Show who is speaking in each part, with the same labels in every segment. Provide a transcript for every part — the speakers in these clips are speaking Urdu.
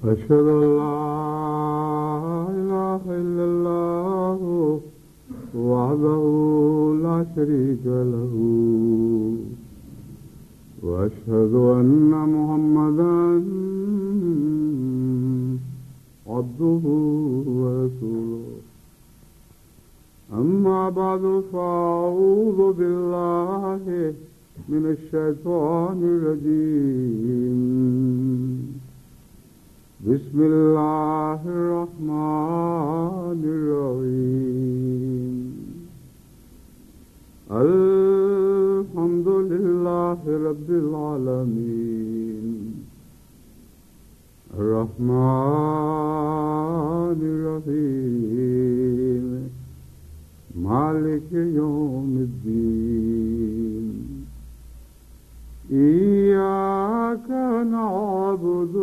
Speaker 1: أشهد أن لا إله إلا الله وحده لا شريك له وأشهد أن محمدا عبده ورسوله أما بعد فأعوذ بالله من الشيطان الرجيم بسم الله الرحمن الرحيم الحمد لله رب العالمين الرحمن الرحيم مالك يوم الدين إياك نعبد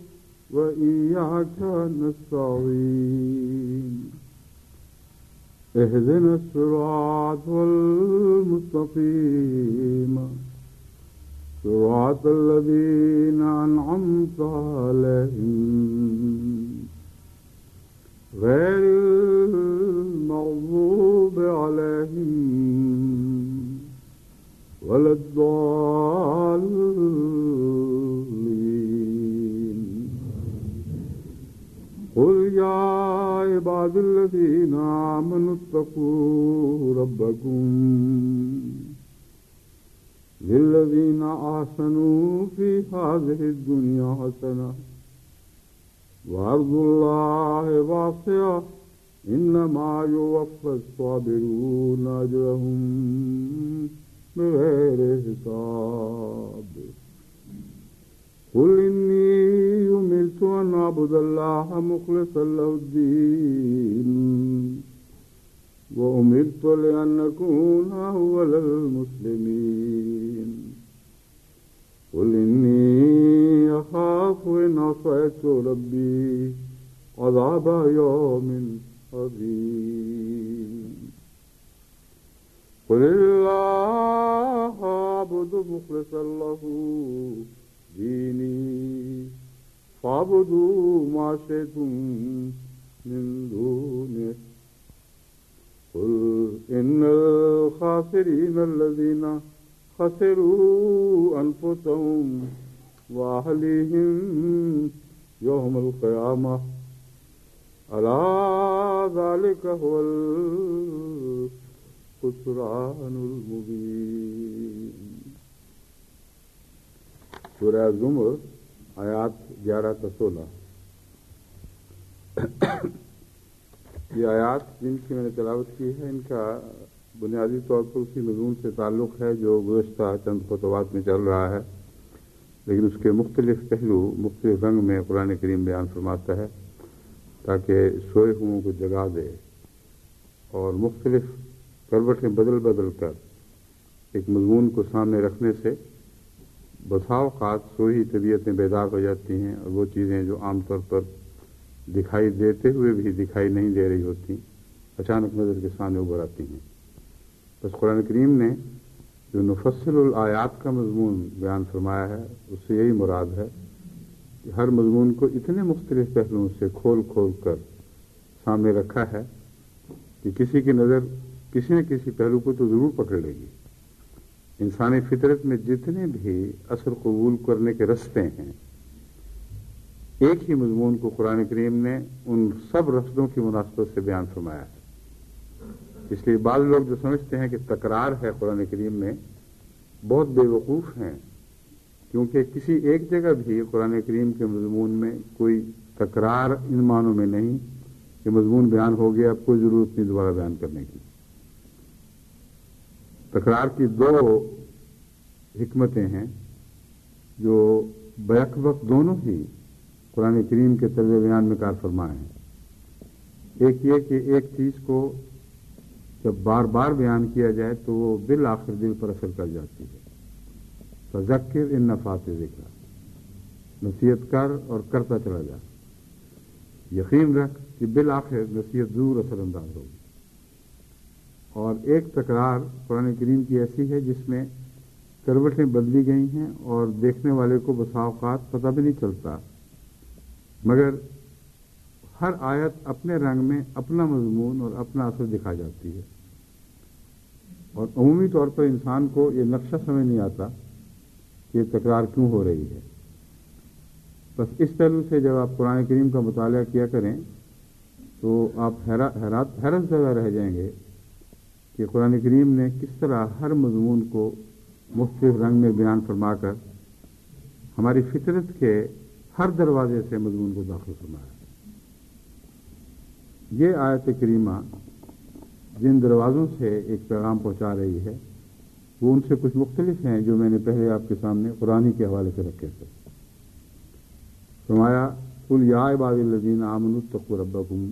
Speaker 1: وإياك نستعين اهدنا الصراط المستقيم صراط الذين أنعمت عليهم غير المغضوب عليهم ولا الضالين قل يا عباد الذين آمنوا اتقوا ربكم للذين أحسنوا في هذه الدنيا حسنة وأرض الله واسعة إنما يوفى الصابرون أجرهم بغير حساب قل إني أمرت أن أعبد الله مخلصا له الدين وأمرت لأن أكون أول المسلمين قل إني أخاف إن عصيت ربي عذاب يوم عظيم قل الله أعبد مخلصا له ديني فاعبدوا ما شئتم من دونه قل إن الخاسرين الذين خسروا أنفسهم وأهليهم يوم القيامة ألا ذلك هو الخسران المبين. سورہ زمر آیات 11 تا 16. یہ آیات جن کی میں نے تلاوت کی ہے ان کا بنیادی طور پر اسی مضمون سے تعلق ہے جو گزشتہ چند خطبات میں چل رہا ہے، لیکن اس کے مختلف پہلو مختلف رنگ میں قرآن کریم بیان فرماتا ہے تاکہ سوئے ہوئوں کو جگا دے اور مختلف کروٹیں بدل بدل کر ایک مضمون کو سامنے رکھنے سے بسا اوقات سوئی طبیعتیں بیدار ہو جاتی ہیں اور وہ چیزیں جو عام طور پر دکھائی دیتے ہوئے بھی دکھائی نہیں دے رہی ہوتی اچانک نظر کے سامنے ابھر آتی ہیں. بس قرآن کریم نے جو نفصل الآیات کا مضمون بیان فرمایا ہے اس سے یہی مراد ہے کہ ہر مضمون کو اتنے مختلف پہلوؤں سے کھول کھول کر سامنے رکھا ہے کہ کسی کی نظر کسی نہ کسی پہلو کو تو ضرور پکڑ لے گی. انسانی فطرت میں جتنے بھی اثر قبول کرنے کے رستے ہیں ایک ہی مضمون کو قرآن کریم نے ان سب رستوں کی مناسبت سے بیان فرمایا ہے. اس لیے بعض لوگ جو سمجھتے ہیں کہ تکرار ہے قرآن کریم میں بہت بے وقوف ہیں، کیونکہ کسی ایک جگہ بھی قرآن کریم کے مضمون میں کوئی تکرار ان معنوں میں نہیں کہ مضمون بیان ہو گیا اب کوئی ضرورت نہیں دوبارہ بیان کرنے کی. تکرار کی دو حکمتیں ہیں جو بیک وقت دونوں ہی قرآن کریم کے طرز بیان میں کار فرما ہیں. ایک یہ کہ ایک چیز کو جب بار بار بیان کیا جائے تو وہ بالآخر دل پر اثر کر جاتی ہے. فذکر ان نفعت ذکر، نصیحت کر اور کرتا چلا جا، یقین رکھ کہ بالآخر نصیحت ضرور اثر انداز ہوگی. اور ایک تکرار قرآن کریم کی ایسی ہے جس میں کروٹیں بدلی گئی ہیں اور دیکھنے والے کو بسا اوقات پتہ بھی نہیں چلتا مگر ہر آیت اپنے رنگ میں اپنا مضمون اور اپنا اثر دکھا جاتی ہے، اور عمومی طور پر انسان کو یہ نقشہ سمجھ نہیں آتا کہ یہ تکرار کیوں ہو رہی ہے۔ بس اس پہلو سے جب آپ قرآن کریم کا مطالعہ کیا کریں تو آپ حیرت زدہ رہ جائیں گے کہ قرآن کریم نے کس طرح ہر مضمون کو مختلف رنگ میں بیان فرما کر ہماری فطرت کے ہر دروازے سے مضمون کو داخل فرمایا۔ یہ آیت کریمہ جن دروازوں سے ایک پیغام پہنچا رہی ہے وہ ان سے کچھ مختلف ہیں جو میں نے پہلے آپ کے سامنے قرآن کے حوالے سے رکھے تھے۔ فرمایا قل یا عبادی الذین آمنوا اتقوا ربکم،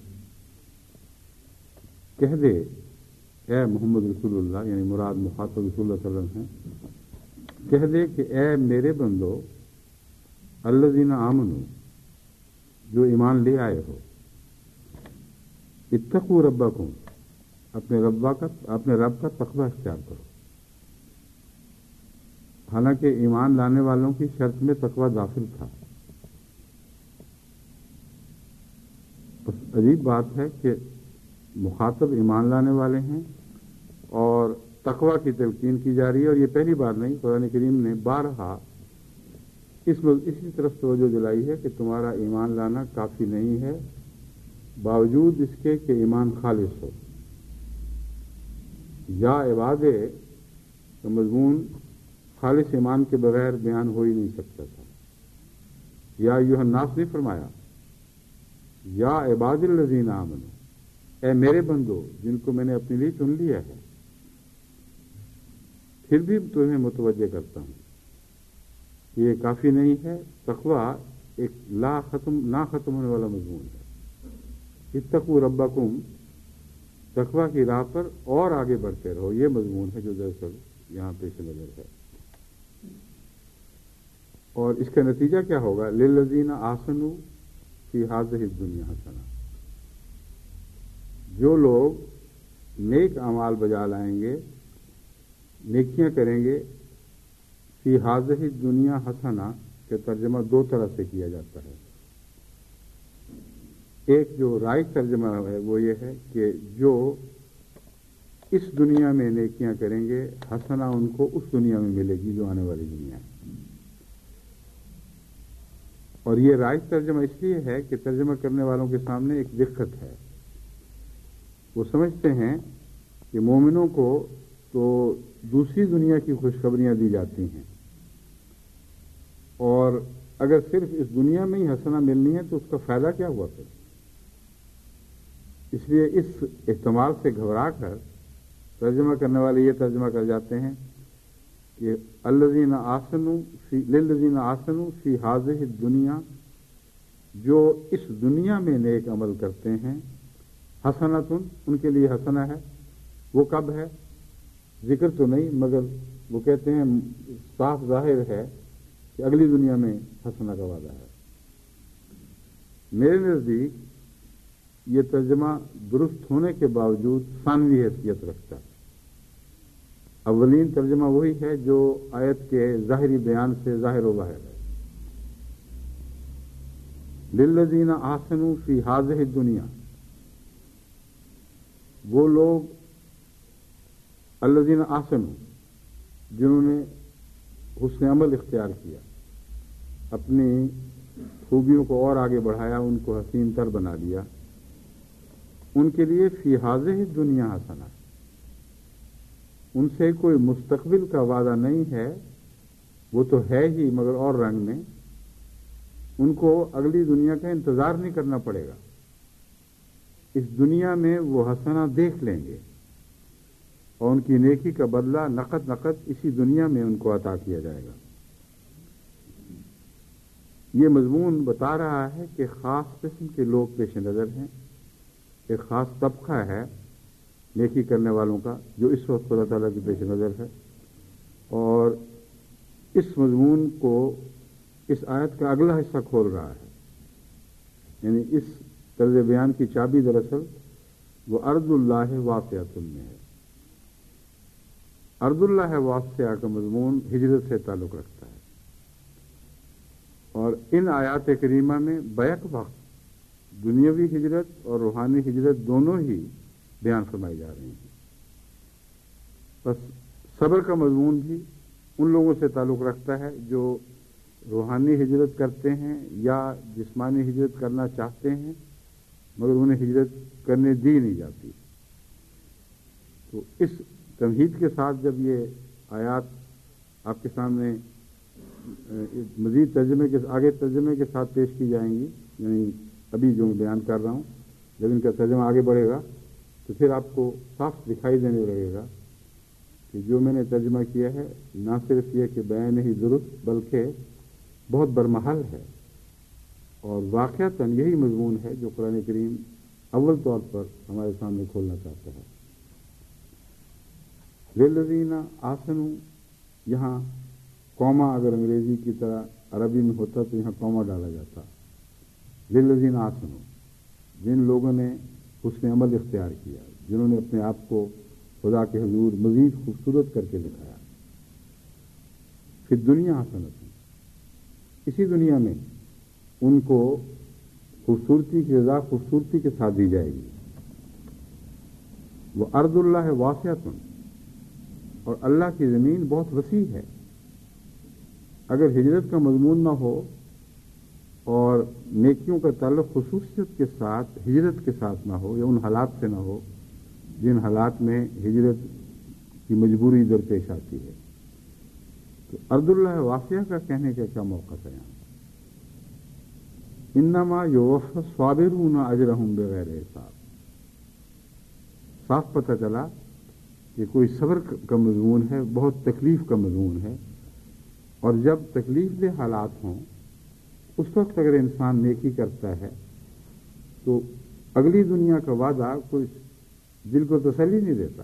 Speaker 1: کہہ دے اے محمد رسول اللہ، یعنی مراد مخاطب رسول اللہ صلی اللہ علیہ وسلم ہیں، کہہ دے کہ اے میرے بندو الذین آمنوا، جو ایمان لے آئے ہو، اتقوا ربکم، اپنے رب کا تقوی اختیار کرو۔ حالانکہ ایمان لانے والوں کی شرط میں تقوی داخل تھا۔ بس عجیب بات ہے کہ مخاطب ایمان لانے والے ہیں اور تقوی کی تلقین کی جا رہی ہے، اور یہ پہلی بار نہیں، قرآن کریم نے بارہا اسی طرف توجہ دلائی ہے کہ تمہارا ایمان لانا کافی نہیں ہے، باوجود اس کے کہ ایمان خالص ہو۔ یا عبادے کا مضمون خالص ایمان کے بغیر بیان ہو ہی نہیں سکتا تھا۔ یا ایھا الناس نے فرمایا یا عباد الذین آمنوا، اے میرے بندو جن کو میں نے اپنے لیے چن لیا ہے، پھر بھی تمہیں متوجہ کرتا ہوں، یہ کافی نہیں ہے۔ تقوی ایک نہ ختم ہونے والا مضمون ہے۔ اتقوا ربکم، تقوی کی راہ پر اور آگے بڑھتے رہو، یہ مضمون ہے جو دراصل یہاں پیش نظر ہے۔ اور اس کا نتیجہ کیا ہوگا؟ للذین احسنوا فی ھذہ الدنیا حسنہ، جو لوگ نیک اعمال بجا لائیں گے، نیکیاں کریں گے، فی ھذہ الدنیا حسنہ کا ترجمہ دو طرح سے کیا جاتا ہے۔ ایک جو رائج ترجمہ ہے وہ یہ ہے کہ جو اس دنیا میں نیکیاں کریں گے، حسنہ ان کو اس دنیا میں ملے گی جو آنے والی دنیا ہے۔ اور یہ رائج ترجمہ اس لیے ہے کہ ترجمہ کرنے والوں کے سامنے ایک دقت ہے، وہ سمجھتے ہیں کہ مومنوں کو تو دوسری دنیا کی خوشخبریاں دی جاتی ہیں، اور اگر صرف اس دنیا میں ہی حسنہ ملنی ہے تو اس کا فائدہ کیا ہوا پھر؟ اس لیے اس احتمال سے گھبرا کر ترجمہ کرنے والے یہ ترجمہ کر جاتے ہیں کہ للذین احسنوا فی ھذہ الدنیا، جو اس دنیا میں نیک عمل کرتے ہیں، حسنۃ، ان کے لیے حسنہ ہے۔ وہ کب ہے؟ ذکر تو نہیں، مگر وہ کہتے ہیں صاف ظاہر ہے کہ اگلی دنیا میں حسنہ کا وعدہ ہے۔ میرے نزدیک یہ ترجمہ درست ہونے کے باوجود ثانوی حیثیت رکھتا ہے۔ اولین ترجمہ وہی ہے جو آیت کے ظاہری بیان سے ظاہر و باہر ہے۔ للذین احسنوا فی ھذہ الدنیا، وہ لوگ الذین احسنوا جنہوں نے حسن عمل اختیار کیا، اپنی خوبیوں کو اور آگے بڑھایا، ان کو حسین تر بنا دیا، ان کے لیے فی ھذہ الدنیا حسنہ، ان سے کوئی مستقبل کا وعدہ نہیں ہے، وہ تو ہے ہی مگر اور رنگ میں، ان کو اگلی دنیا کا انتظار نہیں کرنا پڑے گا، اس دنیا میں وہ حسنہ دیکھ لیں گے اور ان کی نیکی کا بدلہ نقد اسی دنیا میں ان کو عطا کیا جائے گا۔ یہ مضمون بتا رہا ہے کہ خاص قسم کے لوگ پیش نظر ہیں، ایک خاص طبقہ ہے نیکی کرنے والوں کا جو اس وقت اللہ تعالیٰ کی پیش نظر ہے، اور اس مضمون کو اس آیت کا اگلا حصہ کھول رہا ہے۔ یعنی اس طرز بیان کی چابی دراصل وہ ارض اللہ واسعۃ میں ہے۔ ارض اللہ واسعہ کا مضمون ہجرت سے تعلق رکھتا ہے، اور ان آیات کریمہ میں بیک وقت دنیاوی ہجرت اور روحانی ہجرت دونوں ہی بیان فرمائی جا رہی ہیں. بس صبر کا مضمون بھی ان لوگوں سے تعلق رکھتا ہے جو روحانی ہجرت کرتے ہیں یا جسمانی ہجرت کرنا چاہتے ہیں مگر انہیں ہجرت کرنے دی نہیں جاتی. تو اس تمہید کے ساتھ جب یہ آیات آپ کے سامنے مزید ترجمے کے ساتھ پیش کی جائیں گی، یعنی ابھی جو میں بیان کر رہا ہوں جب ان کا ترجمہ آگے بڑھے گا تو پھر آپ کو صاف دکھائی دینے لگے گا کہ جو میں نے ترجمہ کیا ہے نہ صرف یہ کہ بیان ہی درست بلکہ بہت برمحل ہے، اور واقعتاً یہی مضمون ہے جو قرآن کریم اول طور پر ہمارے سامنے کھولنا چاہتا ہے. للذین آحسنوا، یہاں کوما اگر انگریزی کی طرح عربی میں ہوتا تو یہاں کوما ڈالا جاتا. للذین آحسنوا، جن لوگوں نے حسن عمل اختیار کیا، جنہوں نے اپنے آپ کو خدا کے حضور مزید خوبصورت کر کے دکھایا. پھر دنیا حسنت، اسی دنیا میں ان کو خوبصورتی کی رضا خوبصورتی کے ساتھ دی جائے گی. وہ ارض اللہ واسعۃ، اور اللہ کی زمین بہت وسیع ہے. اگر ہجرت کا مضمون نہ ہو اور نیکیوں کا تعلق خصوصیت کے ساتھ ہجرت کے ساتھ نہ ہو یا ان حالات سے نہ ہو جن حالات میں ہجرت کی مجبوری درپیش آتی ہے، تو ارض اللہ واسعہ کا کہنے کا کیا موقع ہے یہاں؟ انما یوفی الصابرون اجرہم بغیر حساب. صاف پتہ چلا کہ کوئی صبر کا مضمون ہے، بہت تکلیف کا مضمون ہے، اور جب تکلیف دہ حالات ہوں اس وقت اگر انسان نیکی کرتا ہے تو اگلی دنیا کا وعدہ کوئی دل کو تسلی نہیں دیتا.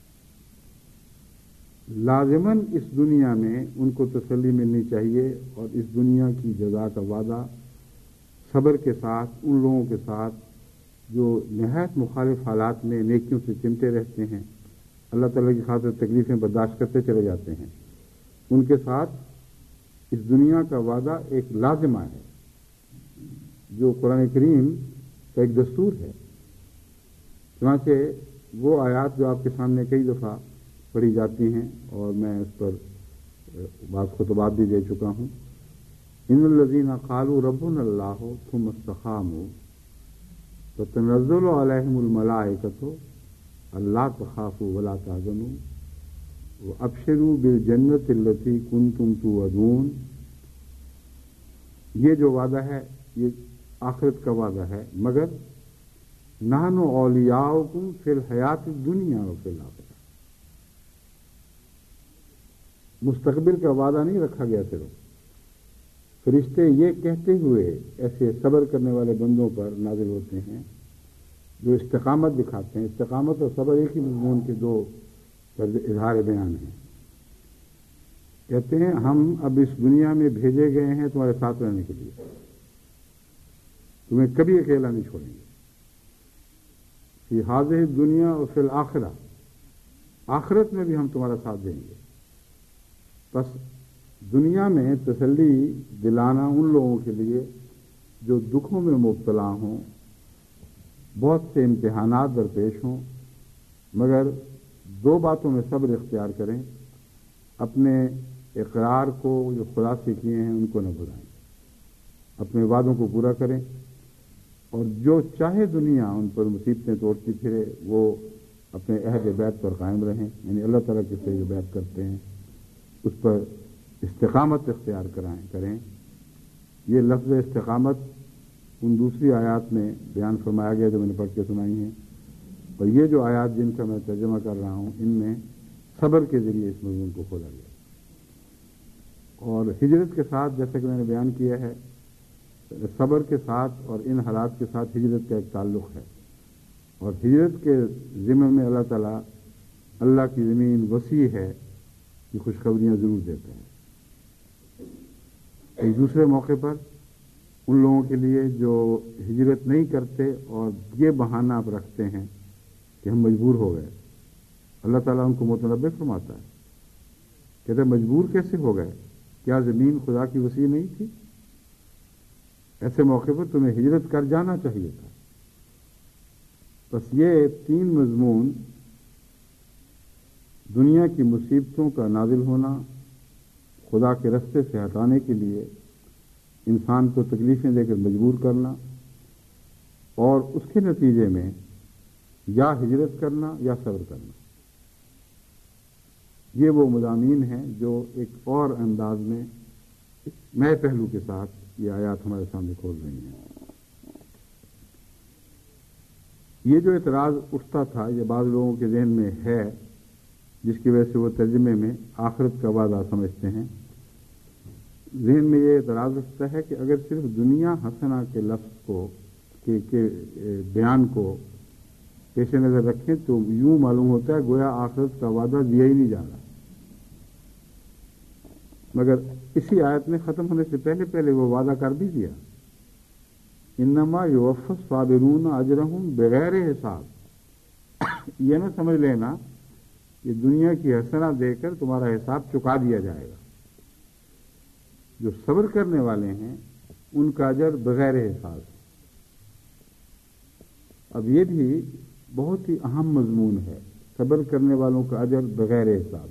Speaker 1: لازماً اس دنیا میں ان کو تسلی ملنی چاہیے، اور اس دنیا کی جزا کا وعدہ صبر کے ساتھ ان لوگوں کے ساتھ جو نہایت مخالف حالات میں نیکیوں سے چمٹے رہتے ہیں، اللہ تعالیٰ کی خاطر تکلیفیں برداشت کرتے چلے جاتے ہیں، ان کے ساتھ اس دنیا کا وعدہ ایک لازمہ ہے جو قرآن کریم کا ایک دستور ہے. چنانچہ وہ آیات جو آپ کے سامنے کئی دفعہ پڑھی جاتی ہیں اور میں اس پر بعض خطبات بھی دے چکا ہوں، ان الذین قالوا ربنا اللہ ثم استقاموا فتنزل علیہم الملائکۃ الا تخافوا ولا تحزنوا وابشروا بالجنۃ التی کنتم توعدون. یہ جو وعدہ ہے یہ آخرت کا وعدہ ہے، مگر نحن اولیاؤکم فی الحیات الدنیا وفی الآخرہ. مستقبل کا وعدہ نہیں رکھا گیا. صرف فرشتے یہ کہتے ہوئے ایسے صبر کرنے والے بندوں پر نازل ہوتے ہیں جو استقامت دکھاتے ہیں. استقامت اور صبر ایک ہی مضمون کے دو طرز اظہار بیان ہیں. کہتے ہیں ہم اب اس دنیا میں بھیجے گئے ہیں تمہارے ساتھ رہنے کے لیے، تمہیں کبھی اکیلا نہیں چھوڑیں گے. فی ہذہ دنیا اور فی الآخرہ، آخرت میں بھی ہم تمہارا ساتھ دیں گے. بس دنیا میں تسلی دلانا ان لوگوں کے لیے جو دکھوں میں مبتلا ہوں، بہت سے امتحانات درپیش ہوں، مگر دو باتوں میں صبر اختیار کریں. اپنے اقرار کو جو خدا سے کیے ہیں ان کو نہ بھلائیں، اپنے وعدوں کو پورا کریں، اور جو چاہے دنیا ان پر مصیبتیں توڑتی پھرے وہ اپنے عہد بیعت پر قائم رہیں، یعنی اللہ تعالیٰ کے سے جو بیعت کرتے ہیں اس پر استقامت اختیار کریں. یہ لفظ استقامت ان دوسری آیات میں بیان فرمایا گیا جو میں نے پڑھ کے سنائی ہیں، اور یہ جو آیات جن کا میں ترجمہ کر رہا ہوں ان میں صبر کے ذریعے اس مضمون کو کھولا گیا. اور ہجرت کے ساتھ جیسا کہ میں نے بیان کیا ہے، صبر کے ساتھ اور ان حالات کے ساتھ ہجرت کا ایک تعلق ہے، اور ہجرت کے ضمن میں اللہ تعالیٰ اللہ کی زمین وسیع ہے یہ خوشخبریاں ضرور دیتے ہیں. ایک دوسرے موقع پر ان لوگوں کے لیے جو ہجرت نہیں کرتے اور یہ بہانہ آپ رکھتے ہیں کہ ہم مجبور ہو گئے، اللہ تعالیٰ ان کو متنبع فرماتا ہے، کہتے ہیں مجبور کیسے ہو گئے؟ کیا زمین خدا کی وسیع نہیں تھی؟ ایسے موقع پر تمہیں ہجرت کر جانا چاہیے تھا۔ بس یہ 3 مضمون، دنیا کی مصیبتوں کا نازل ہونا، خدا کے رستے سے ہٹانے کے لیے انسان کو تکلیفیں دے کر مجبور کرنا، اور اس کے نتیجے میں یا ہجرت کرنا یا صبر کرنا، یہ وہ مضامین ہیں جو ایک اور انداز میں نئے پہلو کے ساتھ یہ آیات ہمارے سامنے کھول رہی ہیں۔ یہ جو اعتراض اٹھتا تھا، یہ بعض لوگوں کے ذہن میں ہے، جس کی وجہ سے وہ ترجمے میں آخرت کا وعدہ سمجھتے ہیں۔ ذہن میں یہ اعتراض اٹھتا ہے کہ اگر صرف دنیا حسنہ کے لفظ کو کے بیان کو پیش نظر رکھیں تو یوں معلوم ہوتا ہے گویا آخرت کا وعدہ دیا ہی نہیں جا رہا، مگر اسی آیت میں ختم ہونے سے پہلے پہلے وہ وعدہ کر بھی دیا، انما یوفی الصابرون اجرہم بغیر حساب۔ یہ نہ سمجھ لینا کہ دنیا کی حسنہ دے کر تمہارا حساب چکا دیا جائے گا۔ جو صبر کرنے والے ہیں ان کا اجر بغیر حساب۔ اب یہ بھی بہت ہی اہم مضمون ہے، صبر کرنے والوں کا اجر بغیر حساب۔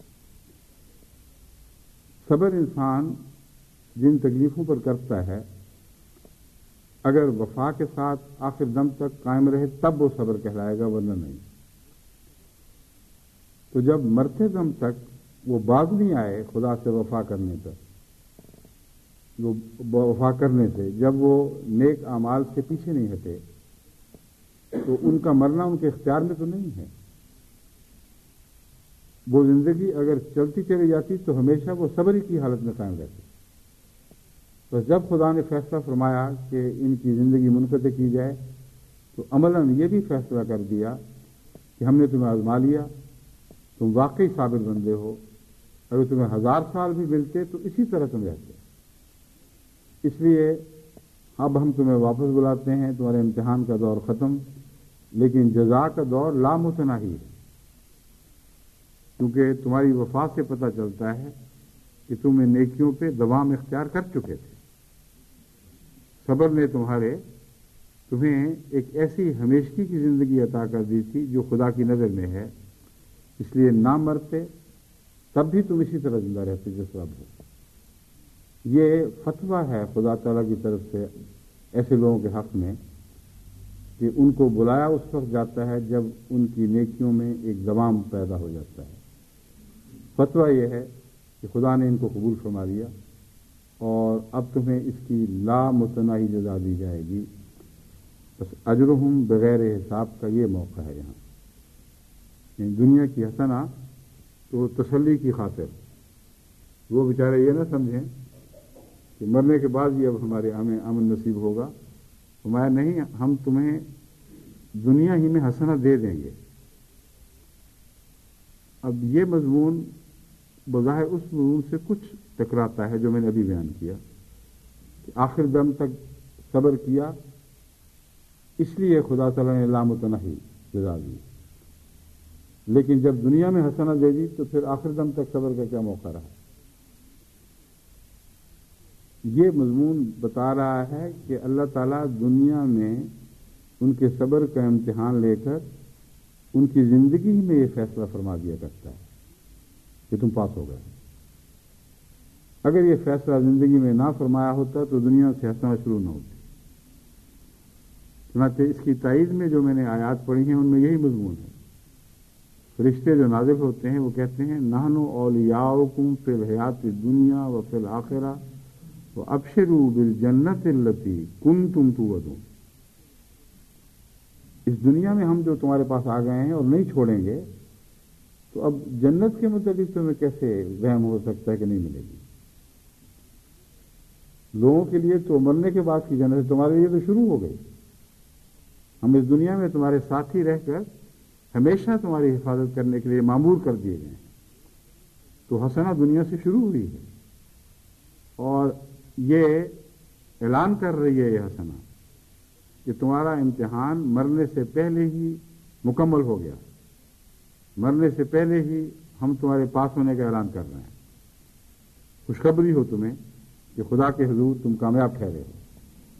Speaker 1: صبر انسان جن تکلیفوں پر کرتا ہے، اگر وفا کے ساتھ آخر دم تک قائم رہے تب وہ صبر کہلائے گا، ورنہ نہیں۔ تو جب مرتے دم تک وہ باز نہیں آئے خدا سے وفا کرنے تک، وہ وفا کرنے سے، جب وہ نیک اعمال سے پیچھے نہیں ہٹے، تو ان کا مرنا ان کے اختیار میں تو نہیں ہے۔ وہ زندگی اگر چلتی چلی جاتی تو ہمیشہ وہ صبر کی حالت میں قائم رہتے۔ تو جب خدا نے فیصلہ فرمایا کہ ان کی زندگی منقطع کی جائے، تو عملاً یہ بھی فیصلہ کر دیا کہ ہم نے تمہیں آزما لیا، تم واقعی صابر بندے ہو، اگر تمہیں 1000 سال بھی ملتے تو اسی طرح تم رہتے۔ اس لیے اب ہم تمہیں واپس بلاتے ہیں، تمہارے امتحان کا دور ختم، لیکن جزا کا دور لامتناہی ہے، کیونکہ تمہاری وفا سے پتہ چلتا ہے کہ تم ان نیکیوں پہ دوام اختیار کر چکے تھے۔ صبر نے تمہیں ایک ایسی ہمیشگی کی زندگی عطا کر دی تھی جو خدا کی نظر میں ہے، اس لیے نہ مرتے تب بھی تم اسی طرح زندہ رہتے جس طرح ہو۔ یہ فتویٰ ہے خدا تعالیٰ کی طرف سے ایسے لوگوں کے حق میں کہ ان کو بلایا اس وقت جاتا ہے جب ان کی نیکیوں میں ایک دوام پیدا ہو جاتا ہے۔ فتویٰ یہ ہے کہ خدا نے ان کو قبول فرما لیا اور اب تمہیں اس کی لامتناہی جزا دی جائے گی۔ بس اجرہم بغیر حساب کا یہ موقع ہے یہاں، یعنی دنیا کی حسنہ تو تسلی کی خاطر، وہ بیچارے یہ نہ سمجھیں کہ مرنے کے بعد یہ اب ہمارے امن نصیب ہوگا، ہمارا نہیں، ہم تمہیں دنیا ہی میں حسنہ دے دیں گے۔ اب یہ مضمون بظاہر اس مضمون سے کچھ ٹکراتا ہے جو میں نے ابھی بیان کیا کہ آخر دم تک صبر کیا، اس لیے خدا تعالیٰ نے لامتناہی جزا دی، لیکن جب دنیا میں حسنہ دے دی تو پھر آخر دم تک صبر کا کیا موقع رہا۔ یہ مضمون بتا رہا ہے کہ اللہ تعالیٰ دنیا میں ان کے صبر کا امتحان لے کر ان کی زندگی میں یہ فیصلہ فرما دیا کرتا ہے کہ تم پاس ہو گئے۔ اگر یہ فیصلہ زندگی میں نہ فرمایا ہوتا تو دنیا سے ہنسنا شروع نہ ہوتی۔ چنانچہ اس کی تائید میں جو میں نے آیات پڑھی ہیں ان میں یہی مضمون ہے۔ فرشتے جو نازل ہوتے ہیں وہ کہتے ہیں نحن اولیاؤکم فی الحیات الدنیا و فی الآخرہ وابشروا بالجنۃ التی کنتم توعدون۔ اس دنیا میں ہم جو تمہارے پاس آ گئے ہیں اور نہیں چھوڑیں گے، تو اب جنت کے متعلق تمہیں کیسے وہم ہو سکتا ہے کہ نہیں ملے گی؟ لوگوں کے لیے تو مرنے کے بعد کی جنت، تمہارے لیے تو شروع ہو گئی۔ ہم اس دنیا میں تمہارے ساتھی رہ کر ہمیشہ تمہاری حفاظت کرنے کے لیے معمور کر دیے گئے ہیں۔ تو حسنہ دنیا سے شروع ہوئی ہے اور یہ اعلان کر رہی ہے یہ حسنہ کہ تمہارا امتحان مرنے سے پہلے ہی مکمل ہو گیا، مرنے سے پہلے ہی ہم تمہارے پاس ہونے کا اعلان کر رہے ہیں۔ خوشخبری ہو تمہیں کہ خدا کے حضور تم کامیاب ٹھہرے ہو۔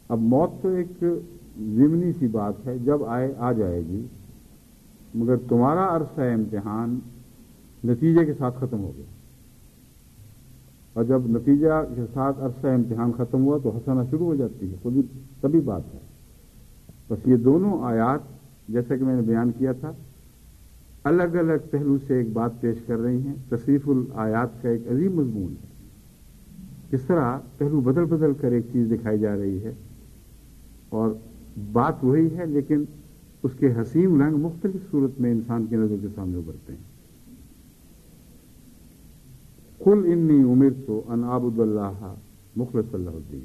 Speaker 1: اب موت تو ایک ضمنی سی بات ہے، جب آئے آ جائے گی، مگر تمہارا عرصہ امتحان نتیجے کے ساتھ ختم ہو گیا، اور جب نتیجہ کے ساتھ عرصہ امتحان ختم ہوا تو حسنہ شروع ہو جاتی ہے، خود تبھی بات ہے۔ بس یہ دونوں آیات جیسا کہ میں نے بیان کیا تھا الگ الگ پہلو سے ایک بات پیش کر رہی ہیں۔ تصریف الآیات کا ایک عظیم مضمون ہے، اس طرح پہلو بدل بدل کر ایک چیز دکھائی جا رہی ہے اور بات وہی ہے، لیکن اس کے حسین رنگ مختلف صورت میں انسان کی نظر کے سامنے ابھرتے ہیں۔ قل انی امرت ان اعبد اللہ مخلصا لہ الدین۔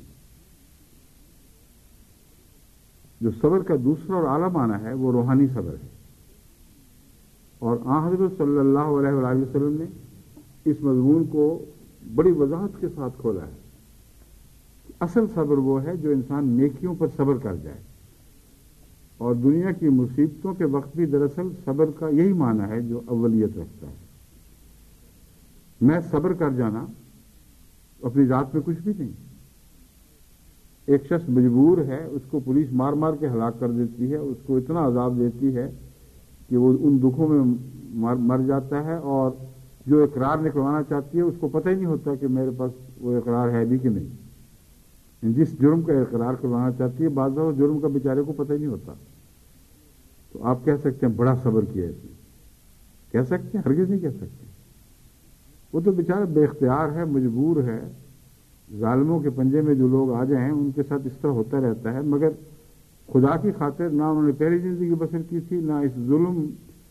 Speaker 1: جو صبر کا دوسرا اور اعلیٰ معنی ہے وہ روحانی صبر ہے، اور آن حضرت صلی اللہ علیہ وآلہ وسلم نے اس مضمون کو بڑی وضاحت کے ساتھ کھولا ہے۔ اصل صبر وہ ہے جو انسان نیکیوں پر صبر کر جائے، اور دنیا کی مصیبتوں کے وقت بھی دراصل صبر کا یہی معنی ہے جو اولیت رکھتا ہے۔ میں صبر کر جانا اپنی ذات میں کچھ بھی نہیں۔ ایک شخص مجبور ہے، اس کو پولیس مار مار کے ہلاک کر دیتی ہے، اس کو اتنا عذاب دیتی ہے کہ وہ ان دکھوں میں مر جاتا ہے، اور جو اقرار نکلوانا چاہتی ہے اس کو پتہ ہی نہیں ہوتا کہ میرے پاس وہ اقرار ہے بھی کہ نہیں۔ جس جرم کا اقرار کروانا چاہتی ہے بعض دفعہ جرم کا بیچارے کو پتہ ہی نہیں ہوتا، تو آپ کہہ سکتے ہیں بڑا صبر کیا ہے اس نے، کہہ سکتے ہیں؟ ہرگز نہیں کہہ سکتے۔ وہ تو بیچارہ بے اختیار ہے، مجبور ہے، ظالموں کے پنجے میں جو لوگ آ جائیں ان کے ساتھ اس طرح ہوتا رہتا ہے، مگر خدا کی خاطر نہ انہوں نے پہلی زندگی بسر کی تھی، نہ اس ظلم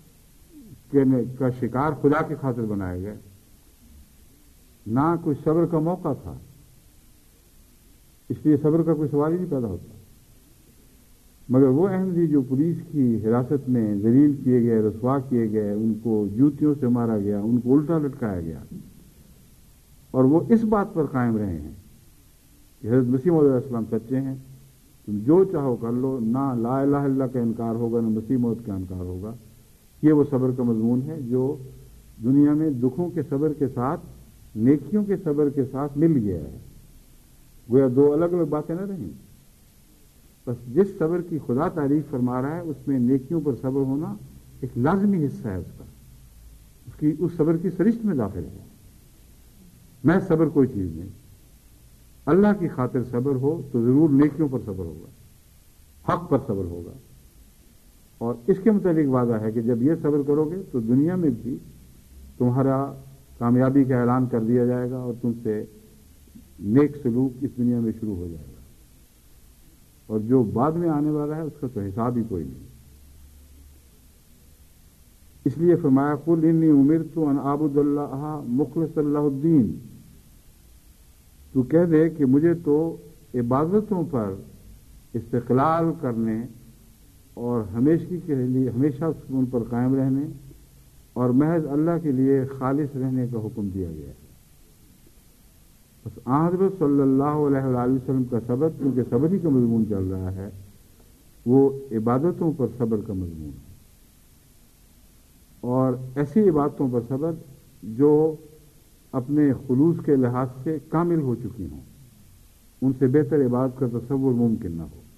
Speaker 1: کا شکار خدا کی خاطر بنایا گیا، نہ کوئی صبر کا موقع تھا، اس لیے صبر کا کوئی سوال ہی نہیں پیدا ہوتا۔ مگر وہ احمدی جو پولیس کی حراست میں ذلیل کیے گئے، رسوا کیے گئے، ان کو جوتیوں سے مارا گیا، ان کو الٹا لٹکایا گیا، اور وہ اس بات پر قائم رہے ہیں کہ حضرت مسیح موعود علیہ السلام سچے ہیں، تم جو چاہو کر لو، نہ لا الہ الا اللہ کا انکار ہوگا، نہ مسیح موعود کا انکار ہوگا۔ یہ وہ صبر کا مضمون ہے جو دنیا میں دکھوں کے صبر کے ساتھ نیکیوں کے صبر کے ساتھ مل گیا ہے، گویا دو الگ الگ باتیں نہ رہیں۔ بس جس صبر کی خدا تعریف فرما رہا ہے اس میں نیکیوں پر صبر ہونا ایک لازمی حصہ ہے، اس کا اس صبر کی سرشت میں داخل ہے۔ میں صبر کوئی چیز نہیں، اللہ کی خاطر صبر ہو تو ضرور نیکیوں پر صبر ہوگا، حق پر صبر ہوگا، اور اس کے متعلق وعدہ ہے کہ جب یہ صبر کرو گے تو دنیا میں بھی تمہارا کامیابی کا اعلان کر دیا جائے گا، اور تم سے نیک سلوک اس دنیا میں شروع ہو جائے گا، اور جو بعد میں آنے والا ہے اس کا تو حساب ہی کوئی نہیں۔ اس لیے فرمایا قل انی امرت ان اعبد اللہ مخلصا لہ الدین، تو کہہ دے کہ مجھے تو عبادتوں پر استقلال کرنے اور ہمیشگی کے لیے ہمیشہ ان پر قائم رہنے اور محض اللہ کے لیے خالص رہنے کا حکم دیا گیا ہے۔ بس حضرت صلی اللہ علیہ وآلہ وسلم کا صبر، کیونکہ صبر ہی کا مضمون چل رہا ہے، وہ عبادتوں پر صبر کا مضمون ہے، اور ایسی عبادتوں پر صبر جو اپنے خلوص کے لحاظ سے کامل ہو چکی ہوں، ان سے بہتر عبادت کا تصور ممکن نہ ہو۔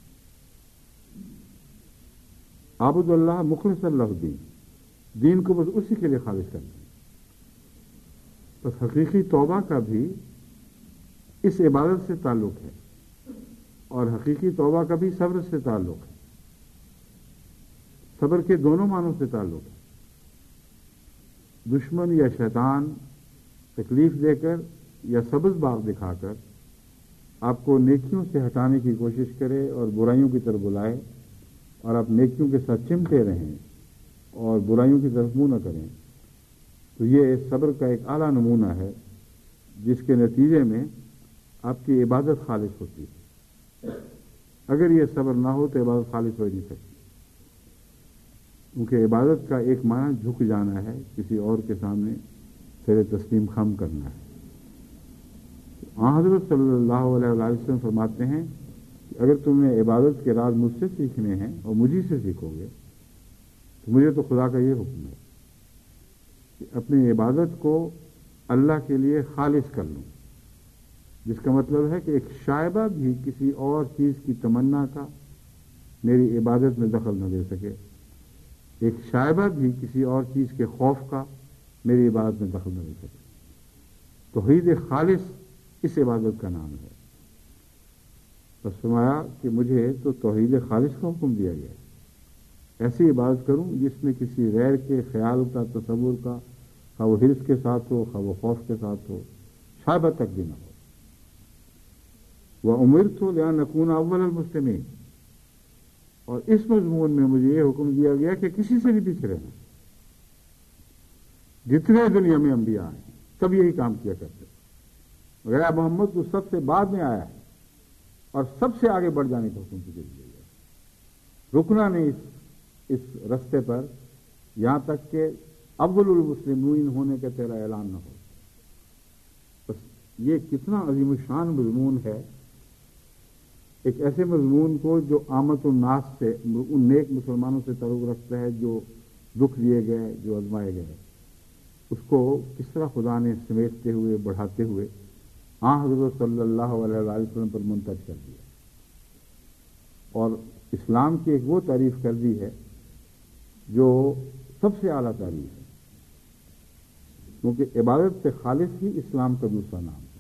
Speaker 1: عبد اللہ مخلص اللہ دین، دین کو بس اسی کے لیے خالص کرنا ہے۔ بس حقیقی توبہ کا بھی اس عبادت سے تعلق ہے، اور حقیقی توبہ کا بھی صبر سے تعلق ہے، صبر کے دونوں معنوں سے تعلق ہے۔ دشمن یا شیطان تکلیف دے کر یا سبز باغ دکھا کر آپ کو نیکیوں سے ہٹانے کی کوشش کرے اور برائیوں کی طرف بلائے، اور آپ نیکیوں کے ساتھ چمٹے رہیں اور برائیوں کی طرف منہ نہ کریں، تو یہ صبر کا ایک اعلیٰ نمونہ ہے جس کے نتیجے میں آپ کی عبادت خالص ہوتی ہے۔ اگر یہ صبر نہ ہو تو عبادت خالص ہو ہی نہیں سکتی، کیونکہ عبادت کا ایک معنی جھک جانا ہے، کسی اور کے سامنے سر تسلیم خم کرنا ہے۔ حضرت صلی اللہ علیہ وآلہ وسلم فرماتے ہیں کہ اگر تم نے عبادت کے راز مجھ سے سیکھنے ہیں اور مجھی سے سیکھو گے تو مجھے تو خدا کا یہ حکم ہے کہ اپنی عبادت کو اللہ کے لیے خالص کر لوں، جس کا مطلب ہے کہ ایک شائبہ بھی کسی اور چیز کی تمنا کا میری عبادت میں دخل نہ دے سکے، ایک شائبہ بھی کسی اور چیز کے خوف کا میری عبادت میں دخل نہ دے سکے۔ توحید خالص اس عبادت کا نام ہے۔ بس فرمایا کہ مجھے تو توحید خالص کا حکم دیا گیا ہے، ایسی عبادت کروں جس میں کسی غیر کے خیال کا، تصور کا، خواہ وہ حرص کے ساتھ ہو، خواہ وہ خوف کے ساتھ ہو، شائبہ تک بھی نہ ہو۔ وَأُمِرْتُ لِأَنْ أَكُونَ أَوَّلَ الْمُسْلِمِينَ، اور اس مضمون میں مجھے یہ حکم دیا گیا کہ کسی سے بھی پیچھے رہنا۔ جتنے دنیا میں انبیاء ہیں سب یہی کام کیا کرتے، غیر محمد تو سب سے بعد میں آیا ہے اور سب سے آگے بڑھ جانے کا حکم تجھے دیا گیا، رکنا نہیں اس رستے پر یہاں تک کہ اول المسلمین ہونے کا تیرا اعلان نہ ہو۔ بس یہ کتنا عظیم الشان مضمون ہے، ایک ایسے مضمون کو جو عامت الناس سے، ان نیک مسلمانوں سے تعلق رکھتا ہے جو دکھ دیے گئے، جو آزمائے گئے، اس کو کس طرح خدا نے سمیٹتے ہوئے، بڑھاتے ہوئے حضرت صلی اللہ علیہ وسلم پر منتج کر دیا، اور اسلام کی ایک وہ تعریف کر دی ہے جو سب سے اعلیٰ تعریف ہے، کیونکہ عبادت سے خالص ہی اسلام کا دوسرا نام ہے۔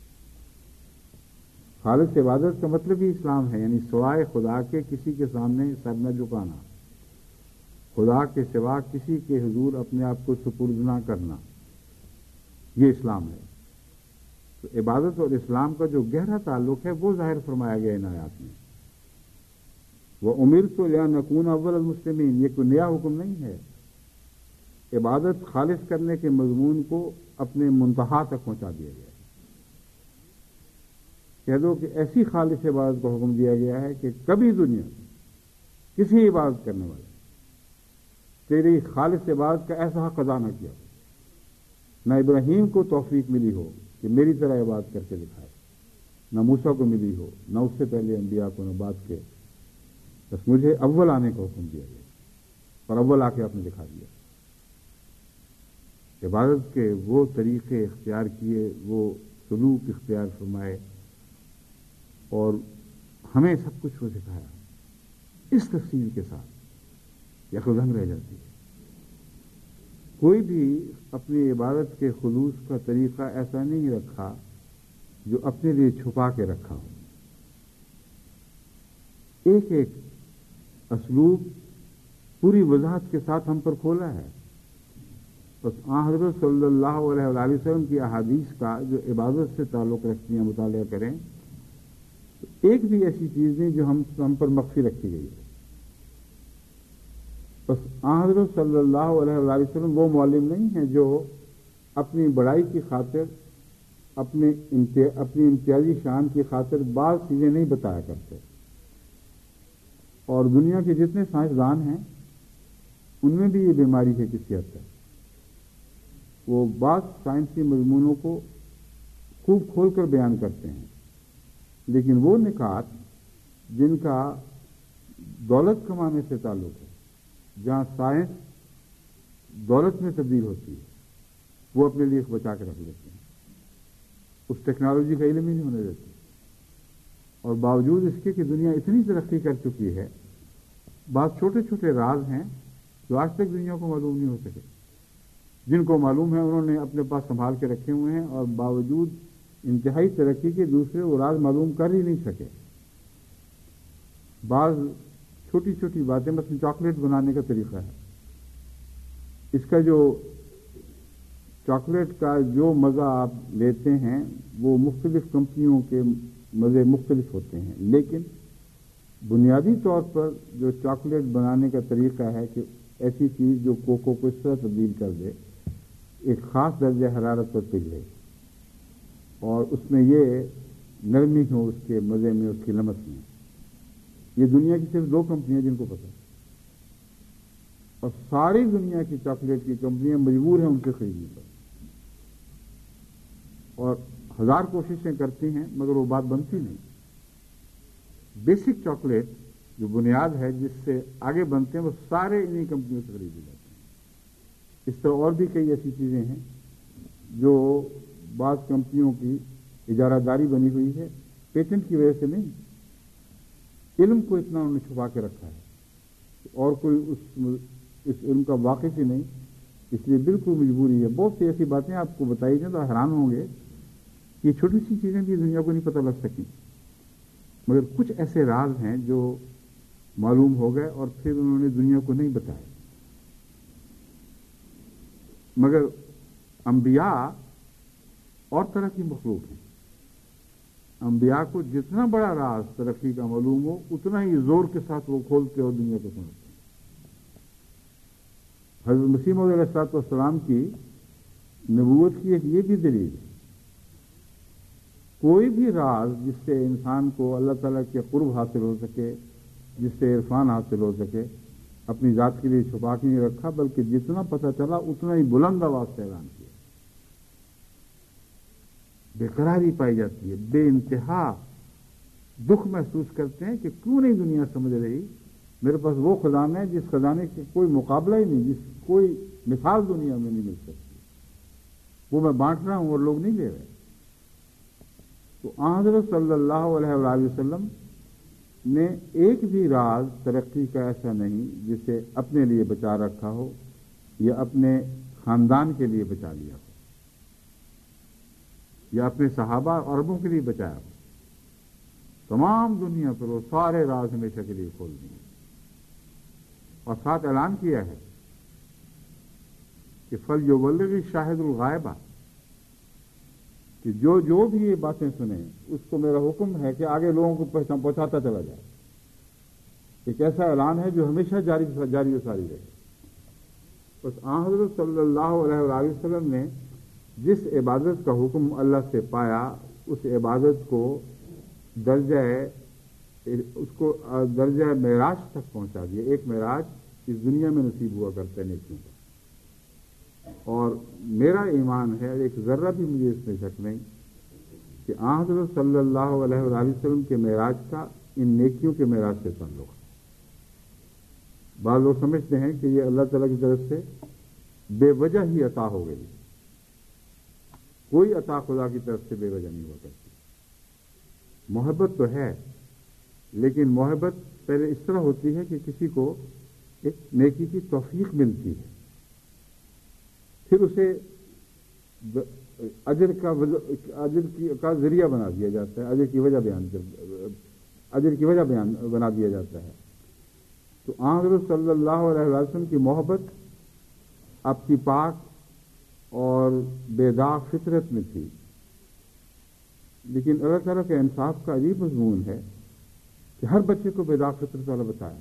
Speaker 1: خالص عبادت کا مطلب ہی اسلام ہے، یعنی سوائے خدا کے کسی کے سامنے سر نہ جھکانا، خدا کے سوا کسی کے حضور اپنے آپ کو سپرد نہ کرنا، یہ اسلام ہے۔ تو عبادت اور اسلام کا جو گہرا تعلق ہے وہ ظاہر فرمایا گیا ان آیات میں۔ وَأُمِرْتُ لِأَنْ أَكُونَ أَوَّلَ الْمُسْلِمِينَ، یہ کوئی نیا حکم نہیں ہے، عبادت خالص کرنے کے مضمون کو اپنے منتہا تک پہنچا دیا گیا ہے۔ کہہ دو کہ ایسی خالص عبادت کو حکم دیا گیا ہے کہ کبھی دنیا کسی عبادت کرنے والے تیری خالص عبادت کا ایسا حق ادا نہ کیا ہو، نہ ابراہیم کو توفیق ملی ہو کہ میری طرح عبادت کر کے دکھائے، نہ موسیٰ کو ملی ہو، نہ اس سے پہلے انبیاء کو، نہ بعد کے، بس مجھے اول آنے کا حکم دیا گیا اور اول آ کے آپ نے دکھا دیا۔ عبادت کے وہ طریقے اختیار کیے، وہ سلوک اختیار فرمائے، اور ہمیں سب کچھ وہ سکھایا اس تفصیل کے ساتھ، یقین دنگ رہ جاتی ہے۔ کوئی بھی اپنی عبادت کے خلوص کا طریقہ ایسا نہیں رکھا جو اپنے لیے چھپا کے رکھا ہو، ایک ایک اسلوب پوری وضاحت کے ساتھ ہم پر کھولا ہے۔ بس حضرت صلی اللہ علیہ وآلہ وسلم کی احادیث کا جو عبادت سے تعلق رکھتی ہیں مطالعہ کریں تو ایک بھی ایسی چیز نہیں جو ہم پر مخفی رکھی گئی ہے۔ بس حضرت صلی اللہ علیہ وآلہ وسلم وہ معلم نہیں ہیں جو اپنی بڑائی کی خاطر، اپنی امتیازی شان کی خاطر بعض چیزیں نہیں بتایا کرتے، اور دنیا کے جتنے سائنسدان ہیں ان میں بھی یہ بیماری ہے کسی حد تک، وہ بعض سائنسی مضمونوں کو خوب کھول کر بیان کرتے ہیں، لیکن وہ نکات جن کا دولت کمانے سے تعلق ہے، جہاں سائنس دولت میں تبدیل ہوتی ہے، وہ اپنے لیے بچا کے رکھ لیتے ہیں، اس ٹیکنالوجی کا علم ہی نہیں ہونے دیتے، اور باوجود اس کے کہ دنیا اتنی ترقی کر چکی ہے، بعض چھوٹے چھوٹے راز ہیں جو آج تک دنیا کو معلوم نہیں ہو سکے، جن کو معلوم ہے انہوں نے اپنے پاس سنبھال کے رکھے ہوئے ہیں، اور باوجود انتہائی ترقی کے دوسرے وہ راز معلوم کر ہی نہیں سکے۔ بعض چھوٹی چھوٹی باتیں، مثلا چاکلیٹ بنانے کا طریقہ ہے، اس کا جو چاکلیٹ کا جو مزہ آپ لیتے ہیں وہ مختلف کمپنیوں کے مزے مختلف ہوتے ہیں، لیکن بنیادی طور پر جو چاکلیٹ بنانے کا طریقہ ہے کہ ایسی چیز جو کوکو کو اس طرح تبدیل کر دے، ایک خاص درجہ حرارت پر پگھلے، اور اس میں یہ نرمی ہو اس کے مزے میں، اس کی لمس میں، یہ دنیا کی صرف 2 کمپنیاں جن کو پتہ ہے، اور ساری دنیا کی چاکلیٹ کی کمپنیاں مجبور ہیں ان سے خریدنے پر، اور 1000 کوششیں کرتی ہیں مگر وہ بات بنتی نہیں۔ بیسک چاکلیٹ جو بنیاد ہے جس سے آگے بنتے ہیں وہ سارے انہی کمپنیوں سے خریدے جاتے ہیں۔ اس طرح اور بھی کئی ایسی چیزیں ہیں جو بعض کمپنیوں کی اجارہ داری بنی ہوئی ہے، پیٹنٹ کی وجہ سے نہیں، علم کو اتنا انہوں نے چھپا کے رکھا ہے اور کوئی اس علم کا واقف ہی نہیں، اس لیے بالکل مجبوری ہے۔ بہت سی ایسی باتیں آپ کو بتائی جائیں تو حیران ہوں گے، یہ چھوٹی سی چیزیں بھی دنیا کو نہیں پتہ لگ سکیں، مگر کچھ ایسے راز ہیں جو معلوم ہو گئے اور پھر انہوں نے دنیا کو نہیں بتائے۔ مگر انبیاء اور طرح کی مخلوق ہیں، انبیاء کو جتنا بڑا راز ترقی کا معلوم ہو اتنا ہی زور کے ساتھ وہ کھولتے اور دنیا کو سمجھتے ہیں۔ حضرت مسیح موعود علیہ السلام کی نبوت کی ایک یہ بھی دلیل ہے، کوئی بھی راز جس سے انسان کو اللہ تعالیٰ کے قرب حاصل ہو سکے، جس سے عرفان حاصل ہو سکے، اپنی ذات کے لیے چھپا کے نہیں رکھا، بلکہ جتنا پتہ چلا اتنا ہی بلند آواز سے اعلان کیا۔ بے قراری پائی جاتی ہے، بے انتہا دکھ محسوس کرتے ہیں کہ کیوں نہیں دنیا سمجھ رہی، میرے پاس وہ خزانہ ہے جس خزانے سے کوئی مقابلہ ہی نہیں، جس کوئی مثال دنیا میں نہیں مل سکتی، وہ میں بانٹ رہا ہوں اور لوگ نہیں لے رہے۔ تو حضرت صلی اللہ علیہ وآلہ وسلم نے ایک بھی راز ترقی کا ایسا نہیں جسے اپنے لیے بچا رکھا ہو یا اپنے خاندان کے لیے بچا لیا ہو یا اپنے صحابہ اور عربوں کے لیے بچایا ہو۔ تمام دنیا پر وہ سارے راز ہمیشہ کے لیے کھول دیے اور ساتھ اعلان کیا ہے کہ فَلْيُبَلِّغِ الشَّاهِدُ الْغَائِبَ، کہ جو بھی یہ باتیں سنیں اس کو میرا حکم ہے کہ آگے لوگوں کو پہنچاتا چلا جائے۔ ایک ایسا اعلان ہے جو ہمیشہ جاری و ساری رہے۔ بس حضرت صلی اللہ علیہ وآلہ وسلم نے جس عبادت کا حکم اللہ سے پایا اس عبادت کو درجہ معراج تک پہنچا دیا۔ ایک معراج اس دنیا میں نصیب ہوا کرتا ہے نیکیوں کا، اور میرا ایمان ہے، ایک ذرہ بھی مجھے اس میں شک نہیں کہ حضرت صلی اللہ علیہ وآلہ وسلم کے معراج کا ان نیکیوں کے معراج سے تعلق ہے۔ بعض لوگ سمجھتے ہیں کہ یہ اللہ تعالیٰ کی طرف سے بے وجہ ہی عطا ہو گئی، کوئی عطا خدا کی طرف سے بے وجہ نہیں ہوا کرتی۔ محبت تو ہے، لیکن محبت پہلے اس طرح ہوتی ہے کہ کسی کو ایک نیکی کی توفیق ملتی ہے، پھر اسے اجر کا ذریعہ بنا دیا جاتا ہے، اجر کی وجہ بنا دیا جاتا ہے۔ تو حضرت صلی اللہ علیہ وسلم کی محبت آپ کی پاک اور بے داغ فطرت میں تھی، لیکن اللہ تعالیٰ کے انصاف کا عجیب مضمون ہے کہ ہر بچے کو بے داغ فطرت والا بتایا،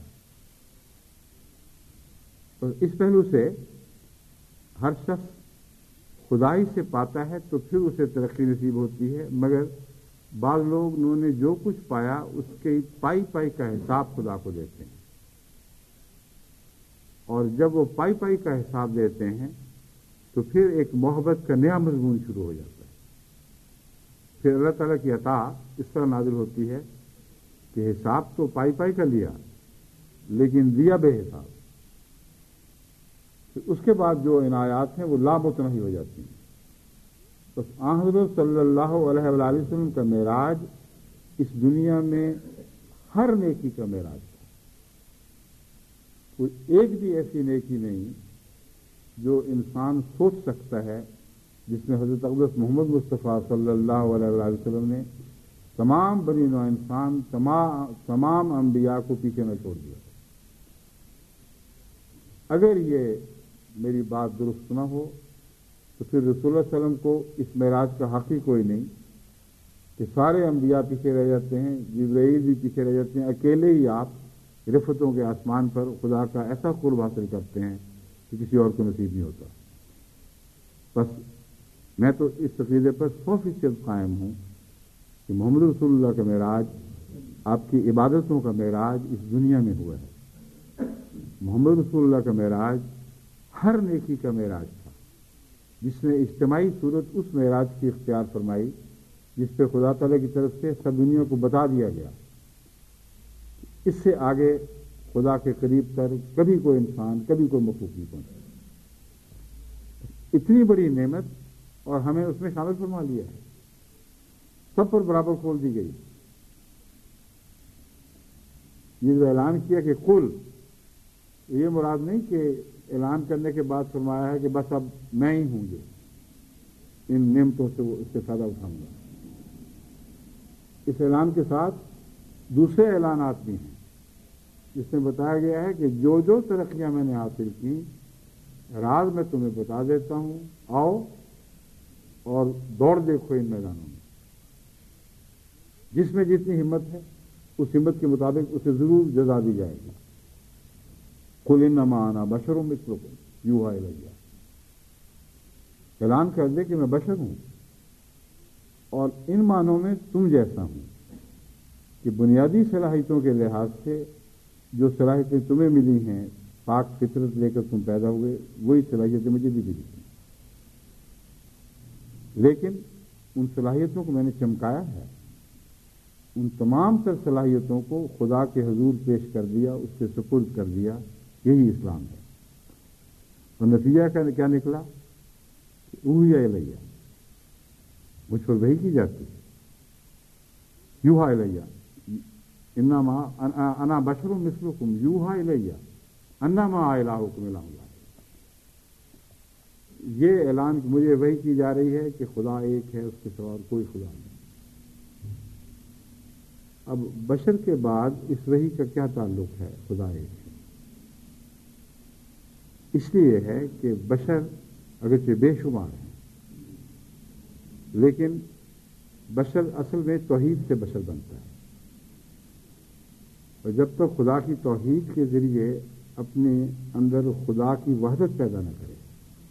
Speaker 1: اور اس پہلو سے ہر شخص خدائی سے پاتا ہے تو پھر اسے ترقی نصیب ہوتی ہے، مگر بعض لوگ انہوں نے جو کچھ پایا اس کے پائی کا حساب خدا کو دیتے ہیں، اور جب وہ پائی کا حساب دیتے ہیں تو پھر ایک محبت کا نیا مضمون شروع ہو جاتا ہے۔ پھر اللہ تعالیٰ کی عطا اس طرح نازل ہوتی ہے کہ حساب تو پائی کا لیا، لیکن دیا بے حساب۔ پھر اس کے بعد جو عنایات ہیں وہ لامتناہی ہو جاتی ہیں۔ بس حضرت صلی اللہ علیہ وآلہ وسلم کا معراج اس دنیا میں ہر نیکی کا معراج تھا۔ کوئی ایک بھی ایسی نیکی نہیں جو انسان سوچ سکتا ہے جس میں حضرت اقدس محمد مصطفیٰ صلی اللہ علیہ وآلہ وسلم نے تمام بنی نوع انسان، تمام انبیاء کو پیچھے نہ چھوڑ دیا۔ اگر یہ میری بات درست نہ ہو تو پھر رسول اللہ صلی اللہ علیہ وسلم کو اس معراج کا حق ہی کوئی نہیں کہ سارے انبیاء پیچھے رہ جاتے ہیں، جبرائیل بھی پیچھے رہ جاتے ہیں، اکیلے ہی آپ رفتوں کے آسمان پر خدا کا ایسا قرب حاصل کرتے ہیں کہ کسی اور کو نصیب نہیں ہوتا۔ بس میں تو اس عقیدے پر 100% قائم ہوں کہ محمد رسول اللہ کا معراج آپ کی عبادتوں کا معراج اس دنیا میں ہوا ہے۔ محمد رسول اللہ کا معراج ہر نیکی کا معراج تھا، جس نے اجتماعی صورت اس معراج کی اختیار فرمائی جس پہ خدا تعالیٰ کی طرف سے سب دنیا کو بتا دیا گیا۔ اس سے آگے خدا کے قریب تر کبھی کوئی انسان، کبھی کوئی مخلوق نہیں پہنچا۔ اتنی بڑی نعمت اور ہمیں اس میں شامل فرما لیا ہے۔ سب پر برابر کھول دی گئی. یہ جو اعلان کیا کہ قل، یہ مراد نہیں کہ اعلان کرنے کے بعد فرمایا ہے کہ بس اب میں ہی ہوں جو ان نعمتوں سے وہ استفادہ اٹھاؤں گا. اس اعلان کے ساتھ دوسرے اعلانات بھی ہیں جس میں بتایا گیا ہے کہ جو جو ترقیاں میں نے حاصل کی راز میں تمہیں بتا دیتا ہوں، آؤ اور دوڑ دیکھو ان میدانوں میں. جس میں جتنی ہمت ہے اس ہمت کے مطابق اسے ضرور جزا دی جائے گی. قل انما انا بشر مثلکم یوحی الی، اعلان کر دے کہ میں بشر ہوں اور ان معنوں میں تم جیسا ہوں کہ بنیادی صلاحیتوں کے لحاظ سے جو صلاحیتیں تمہیں ملی ہیں پاک فطرت لے کر تم پیدا ہوئے، وہی صلاحیتیں مجھے بھی ملی تھیں، لیکن ان صلاحیتوں کو میں نے چمکایا ہے. ان تمام تر صلاحیتوں کو خدا کے حضور پیش کر دیا، اس کے سپرد کر دیا. یہی اسلام ہے. اور نتیجہ کیا نکلا؟ اوحی الیہ، مجھ پر وحی کی جاتی ہے. یوحی الیہ انما انا بشر مثلکم یوحی الیہ انما الہکم الہ واحد. یہ اعلان مجھے وحی کی جا رہی ہے کہ خدا ایک ہے، اس کے سوا اور کوئی خدا نہیں. اب بشر کے بعد اس وحی کا کیا تعلق ہے؟ خدا ایک ہے. اس لیے ہے کہ بشر اگرچہ بے شمار ہیں لیکن بشر اصل میں توحید سے بشر بنتا ہے. اور جب تک خدا کی توحید کے ذریعے اپنے اندر خدا کی وحدت پیدا نہ کرے،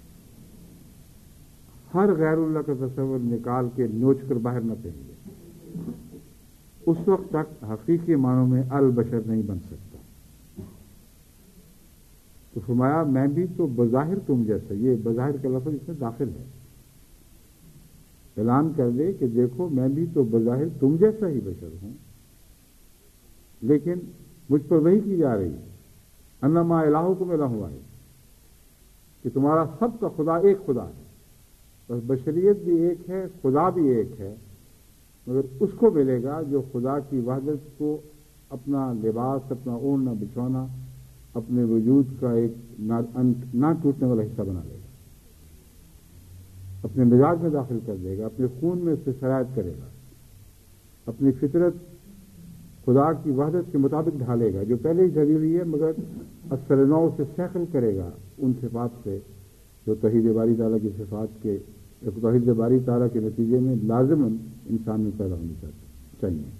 Speaker 1: ہر غیر اللہ کا تصور نکال کے نوچ کر باہر نہ پھینکے، اس وقت تک حقیقی معنوں میں البشر نہیں بن سکتا. تو فرمایا میں بھی تو بظاہر تم جیسا، یہ بظاہر کا لفظ اس میں داخل ہے. اعلان کر دے کہ دیکھو میں بھی تو بظاہر تم جیسا ہی بشر ہوں، لیکن مجھ پر وحی کی جا رہی ہے انما الہکم الہ واحد، کہ تمہارا سب کا خدا ایک خدا ہے. بس بشریت بھی ایک ہے، خدا بھی ایک ہے، مگر اس کو ملے گا جو خدا کی وحدت کو اپنا لباس، اپنا اوڑھنا بچھونا، اپنے وجود کا ایک نہ ٹوٹنے والا حصہ بنا لے گا، اپنے مزاج میں داخل کر دے گا، اپنے خون میں اس سے شرائط کرے گا، اپنی فطرت خدا کی وحدت کے مطابق ڈھالے گا جو پہلے ہی ڈھلی ہوئی ہے، مگر اثر نو سے سیکل کرے گا ان صفات سے جو توحید باری تعالیٰ کی صفات کے، توحید باری تعالیٰ کے نتیجے میں لازماً انسان میں پیدا ہونی چاہیے.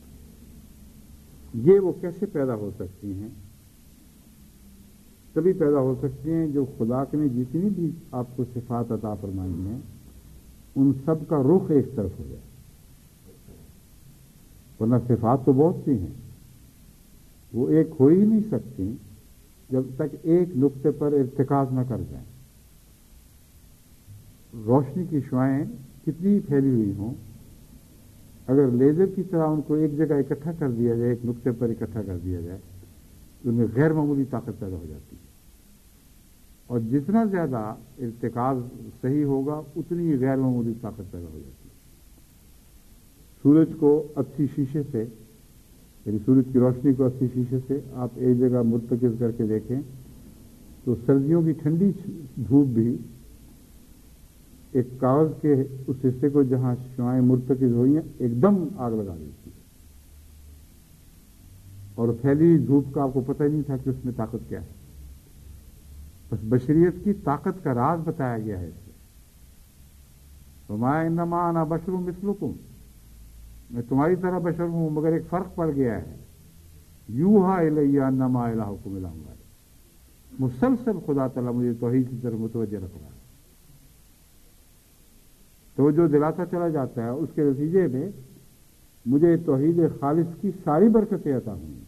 Speaker 1: یہ وہ کیسے پیدا ہو سکتی ہیں؟ تبھی پیدا ہو سکتی ہیں جو خدا نے جتنی بھی آپ کو صفات عطا فرمائی ہیں ان سب کا رخ ایک طرف ہو جائے. ورنہ صفات تو بہت سی ہیں، وہ ایک ہو ہی نہیں سکتی جب تک ایک نقطے پر ارتکاز نہ کر جائیں. روشنی کی شعاعیں کتنی پھیلی ہوئی ہوں، اگر لیزر کی طرح ان کو ایک جگہ اکٹھا کر دیا جائے، ایک نقطے پر اکٹھا کر دیا جائے، تو ان میں غیر معمولی طاقت پیدا ہو جاتی ہے. اور جتنا زیادہ ارتکاز صحیح ہوگا اتنی غیر معمولی طاقت پیدا ہو جاتی ہے. سورج کو 80 شیشے سے، یعنی سورج کی روشنی کو 80 شیشے سے آپ ایک جگہ مرتکز کر کے دیکھیں تو سردیوں کی ٹھنڈی دھوپ بھی ایک کاغذ کے اس حصے کو جہاں شعاعیں مرتکز ہوئی ہیں ایک دم آگ لگا دیتی ہے، اور پھیلی دھوپ کا آپ کو پتہ ہی نہیں تھا کہ اس میں طاقت کیا ہے. بس بشریت کی طاقت کا راز بتایا گیا ہے اس سے. فرمایا انما انا بشر مثلکم، میں تمہاری طرح بشر ہوں، مگر ایک فرق پڑ گیا ہے. یوحی الیہ انما الہکم الہ واحد، مسلسل خدا تعالیٰ مجھے توحید کی طرف متوجہ رکھ رہا ہے. توجہ دلاتا چلا جاتا ہے، اس کے نتیجے میں مجھے توحید خالص کی ساری برکتیں عطا ہوئی.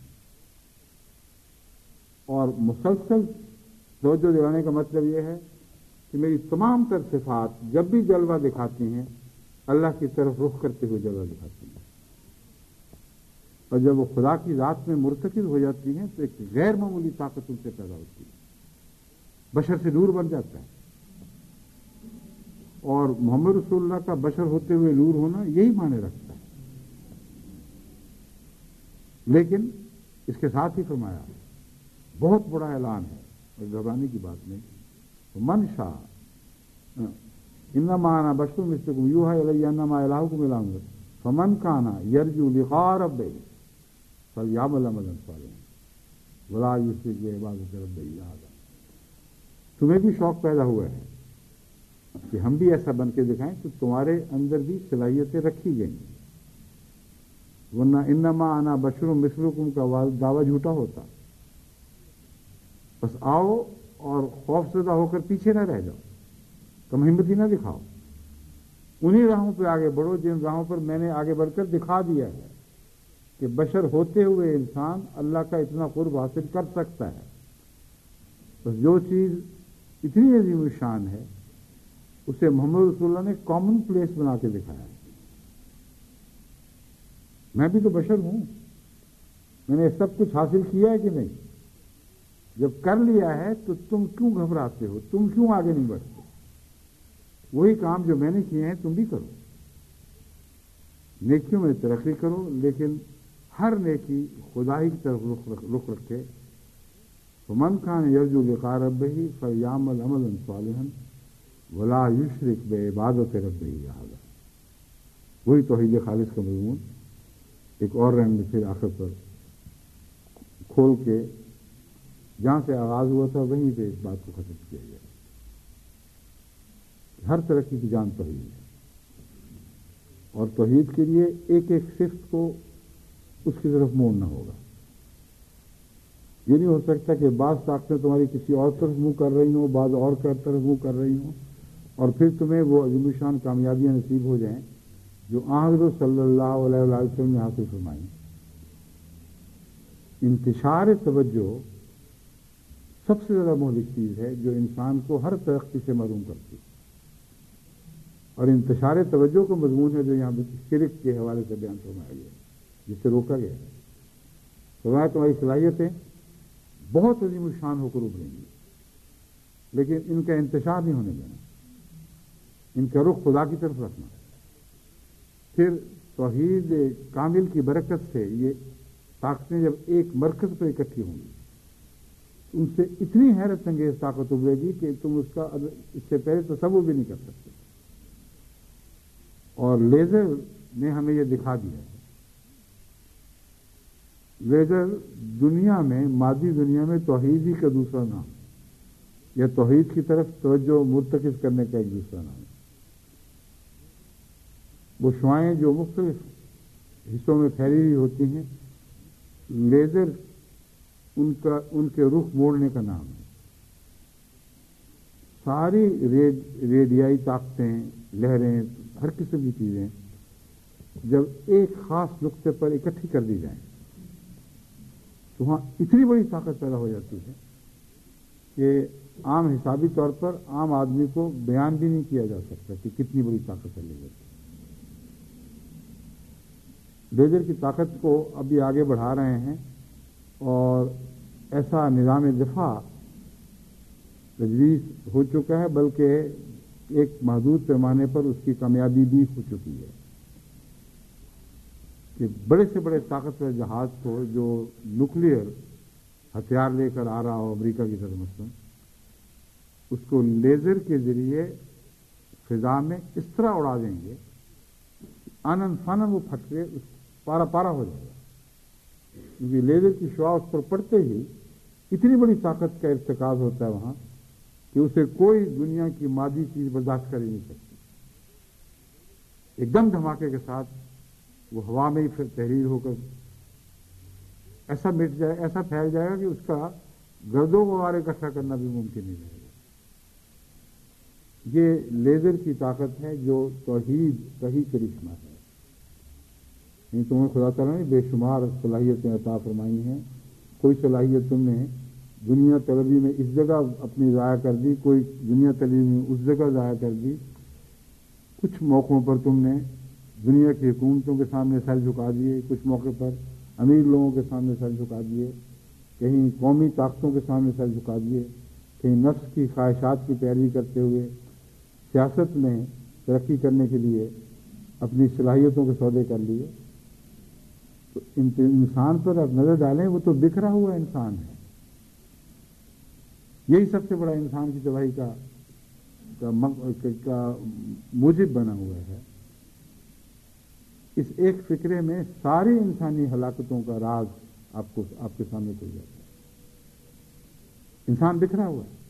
Speaker 1: اور مسلسل توجہ دلانے کا مطلب یہ ہے کہ میری تمام تر صفات جب بھی جلوہ دکھاتی ہیں اللہ کی طرف رخ کرتے ہوئے جلوہ دکھاتی ہیں، اور جب وہ خدا کی ذات میں مرتکز ہو جاتی ہیں تو ایک غیر معمولی طاقت ان سے پیدا ہوتی ہے، بشر سے دور بن جاتا ہے. اور محمد رسول اللہ کا بشر ہوتے ہوئے نور ہونا یہی معنی رکھتا ہے. لیکن اس کے ساتھ ہی فرمایا بہت بڑا اعلان ہے اور گھبرانے کی بات نہیں. من شاء انما انا بشر مثلکم یوحی الی انما الہکم الہ واحد فمن کان یرجو لقاء ربہ فلیعمل عملا صالحا ولا یشرک بعبادۃ ربہ احدا. تمہیں بھی شوق پیدا ہوا ہے کہ ہم بھی ایسا بن کے دکھائیں تو تمہارے اندر بھی صلاحیتیں رکھی گئی ہیں، ورنہ انما انا بشر مثلکم کا دعویٰ جھوٹا ہوتا. بس آؤ اور خوف زدہ ہو کر پیچھے نہ رہ جاؤ، کم ہمتی نہ دکھاؤ، انہی راہوں پہ آگے بڑھو جن راہوں پر میں نے آگے بڑھ کر دکھا دیا ہے کہ بشر ہوتے ہوئے انسان اللہ کا اتنا قرب حاصل کر سکتا ہے. بس جو چیز اتنی عظیم الشان ہے اسے محمد رسول اللہ نے کامن پلیس بنا کے دکھایا ہے. میں بھی تو بشر ہوں، میں نے سب کچھ حاصل کیا ہے کہ نہیں؟ جب کر لیا ہے تو تم کیوں گھبراتے ہو، تم کیوں آگے نہیں بڑھتے؟ وہی کام جو میں نے کیے ہیں تم بھی کرو، نیکیوں میں ترقی کرو، لیکن ہر نیکی خدائی کی طرف رخ رکھے. فمن کان یرجو لقاء ربہ فلیعمل عملا صالحا ولا یشرک بعبادۃ ربہ احدا. وہی توحید خالص کا مضمون ایک اور رنگ میں پھر آخر پر کھول کے جہاں سے آغاز ہوا تھا وہیں پہ اس بات کو ختم کیا گیا. ہر ترقی کی جان توحید ہے، اور توحید کے لیے ایک ایک صفت کو اس کی طرف موڑنا ہوگا. یہ نہیں ہو سکتا کہ بعض طاقتیں تمہاری کسی اور طرف منہ کر رہی ہوں، بعض اور طرف منہ کر رہی ہوں، اور پھر تمہیں وہ عظیم الشان کامیابیاں نصیب ہو جائیں جو حضرت صلی اللہ علیہ وسلم نے حاصل فرمائی. انتشار توجہ سب سے زیادہ مہلک چیز ہے جو انسان کو ہر ترقی سے محروم کرتی ہے، اور انتشار توجہ کا مضمون ہے جو یہاں شرک کے حوالے سے بیان فرمایا گیا، جس سے روکا گیا ہے. فرمایا تمہاری صلاحیتیں بہت عظیم الشان ہو کر ابھریں گی، لیکن ان کا انتشار نہیں ہونے دینا، ان کا رخ خدا کی طرف رکھنا. پھر توحید کامل کی برکت سے یہ طاقتیں جب ایک مرکز پر اکٹھی ہوں گی ان سے اتنی حیرت انگیز طاقت ابھرے گی کہ تم اس کا اس سے پہلے تصور بھی نہیں کر سکتے. اور لیزر نے ہمیں یہ دکھا دیا ہے. لیزر دنیا میں، مادی دنیا میں توحید ہی کا دوسرا نام ہے، یا توحید کی طرف توجہ مرتکز کرنے کا ایک دوسرا نام ہے. وہ شعاعیں جو مختلف حصوں میں پھیلی ہوئی ہوتی ہیں، لیزر ان کے رخ موڑنے کا نام ہے. ساری ریڈیائی طاقتیں، لہریں، ہر قسم کی چیزیں جب ایک خاص نقطے پر اکٹھی کر دی جائیں تو وہاں اتنی بڑی طاقت پیدا ہو جاتی ہے کہ عام حسابی طور پر عام آدمی کو بیان بھی نہیں کیا جا سکتا کہ کتنی بڑی طاقت ہے لیزر کی. لیزر کی طاقت کو ابھی آگے بڑھا رہے ہیں، اور ایسا نظام دفاع تجویز ہو چکا ہے، بلکہ ایک محدود پیمانے پر اس کی کامیابی بھی ہو چکی ہے کہ بڑے سے بڑے طاقتور جہاز کو جو نیوکلیئر ہتھیار لے کر آ رہا ہو امریکہ کی طرف مثلا، اس کو لیزر کے ذریعے فضا میں اس طرح اڑا دیں گے آنن فانن وہ پھٹ کے پارا پارا ہو جائے گا، کیونکہ لیزر کی شعاع اس پر پڑتے ہی اتنی بڑی طاقت کا ارتکاز ہوتا ہے وہاں کہ اسے کوئی دنیا کی مادی چیز برداشت کر ہی نہیں سکتی. ایک دم دھماکے کے ساتھ وہ ہوا میں ہی پھر تحریر ہو کر ایسا مٹ جائے، ایسا پھیل جائے گا کہ اس کا گرد و غبار اکٹھا کرنا بھی ممکن نہیں رہے گا. یہ لیزر کی طاقت ہے جو توحید کا ہی کرشمہ ہے. تمہیں خدا تعالیٰ نے بے شمار صلاحیتیں عطا فرمائی ہیں. کوئی صلاحیت تم نے دنیا طلبی میں اس جگہ اپنی ضائع کر دی، کوئی دنیا طلبی میں اس جگہ ضائع کر دی. کچھ موقعوں پر تم نے دنیا کی حکومتوں کے سامنے سر جھکا دیے، کچھ موقع پر امیر لوگوں کے سامنے سر جھکا دیے، کہیں قومی طاقتوں کے سامنے سر جھکا دیے، کہیں نفس کی خواہشات کی پیروی کرتے ہوئے سیاست میں ترقی کرنے کے لیے اپنی صلاحیتوں کے سودے کر لیے، تو انسان پر آپ نظر ڈالیں، وہ تو بکھرا ہوا انسان ہے. یہی سب سے بڑا انسان کی تباہی کا موجب بنا ہوا ہے. اس ایک فکرے میں ساری انسانی ہلاکتوں کا راز آپ کے سامنے کھل جاتا ہے. انسان بکھرا ہوا ہے،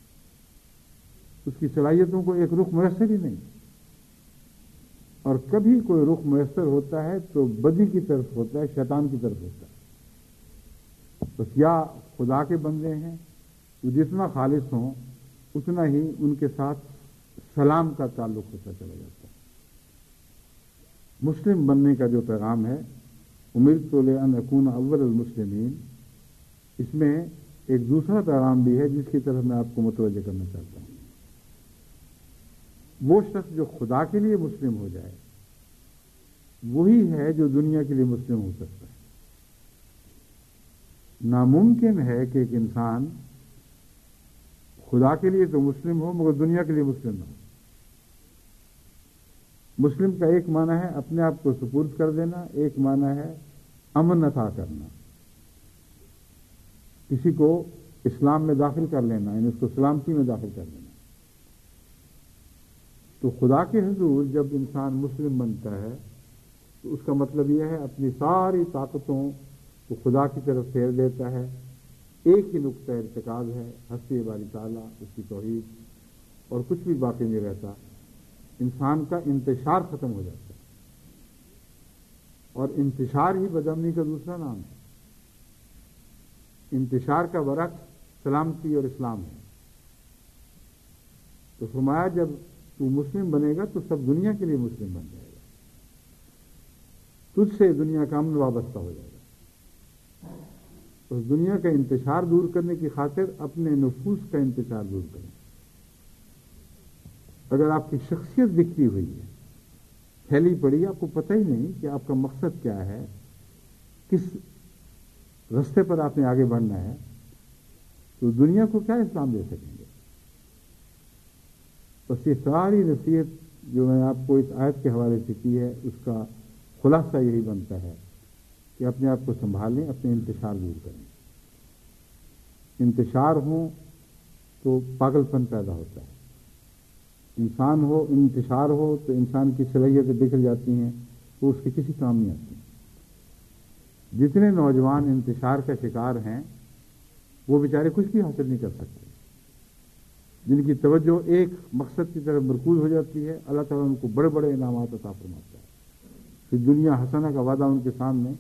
Speaker 1: اس کی صلاحیتوں کو ایک رخ میسر ہی نہیں، اور کبھی کوئی رخ میسر ہوتا ہے تو بدی کی طرف ہوتا ہے، شیطان کی طرف ہوتا ہے. بس یا خدا کے بندے ہیں، وہ جتنا خالص ہوں اتنا ہی ان کے ساتھ سلام کا تعلق ہوتا چلا جاتا ہے. مسلم بننے کا جو پیغام ہے، امرت لان اکون اول المسلمین، اس میں ایک دوسرا پیغام بھی ہے جس کی طرف میں آپ کو متوجہ کرنا چاہتا ہوں. وہ شخص جو خدا کے لیے مسلم ہو جائے وہی ہے جو دنیا کے لیے مسلم ہو سکتا ہے. ناممکن ہے کہ ایک انسان خدا کے لیے تو مسلم ہو مگر دنیا کے لیے مسلم نہ ہو. مسلم کا ایک معنی ہے اپنے آپ کو سپرد کر دینا، ایک معنی ہے امن عطا کرنا، کسی کو اسلام میں داخل کر لینا، یعنی اس کو سلامتی میں داخل کر لینا. تو خدا کے حضور جب انسان مسلم بنتا ہے تو اس کا مطلب یہ ہے اپنی ساری طاقتوں کو خدا کی طرف پھیر دیتا ہے. ایک ہی نقطہ ارتکاز ہے، ہستی باری تعالیٰ، اس کی توحید، اور کچھ بھی باقی نہیں رہتا. انسان کا انتشار ختم ہو جاتا ہے، اور انتشار ہی بدامنی کا دوسرا نام ہے. انتشار کا برعکس سلامتی اور اسلام ہے. تو فرمایا جب تو مسلم بنے گا تو سب دنیا کے لیے مسلم بن جائے گا، تجھ سے دنیا کا امن وابستہ ہو جائے گا. اس دنیا کا انتشار دور کرنے کی خاطر اپنے نفوس کا انتشار دور کریں. اگر آپ کی شخصیت بکھری ہوئی ہے، پھیلی پڑی، آپ کو پتہ ہی نہیں کہ آپ کا مقصد کیا ہے، کس راستے پر آپ نے آگے بڑھنا ہے، تو دنیا کو کیا اسلام دے سکیں گے؟ بس یہ ساری نصیحت جو میں آپ کو اس آیت کے حوالے سے کی ہے، اس کا خلاصہ یہی بنتا ہے کہ اپنے آپ کو سنبھالیں، اپنے انتشار دور کریں. انتشار ہو تو پاگل پن پیدا ہوتا ہے. انسان ہو، انتشار ہو تو انسان کی صلاحیتیں بکھر جاتی ہیں، تو اس کے کسی کام نہیں آتی. جتنے نوجوان انتشار کا شکار ہیں وہ بیچارے کچھ بھی حاصل نہیں کر سکتے. جن کی توجہ ایک مقصد کی طرف مرکوز ہو جاتی ہے، اللہ تعالیٰ ان کو بڑے بڑے انعامات عطا فرماتا ہے. پھر دنیا حسنہ کا وعدہ ان کے سامنے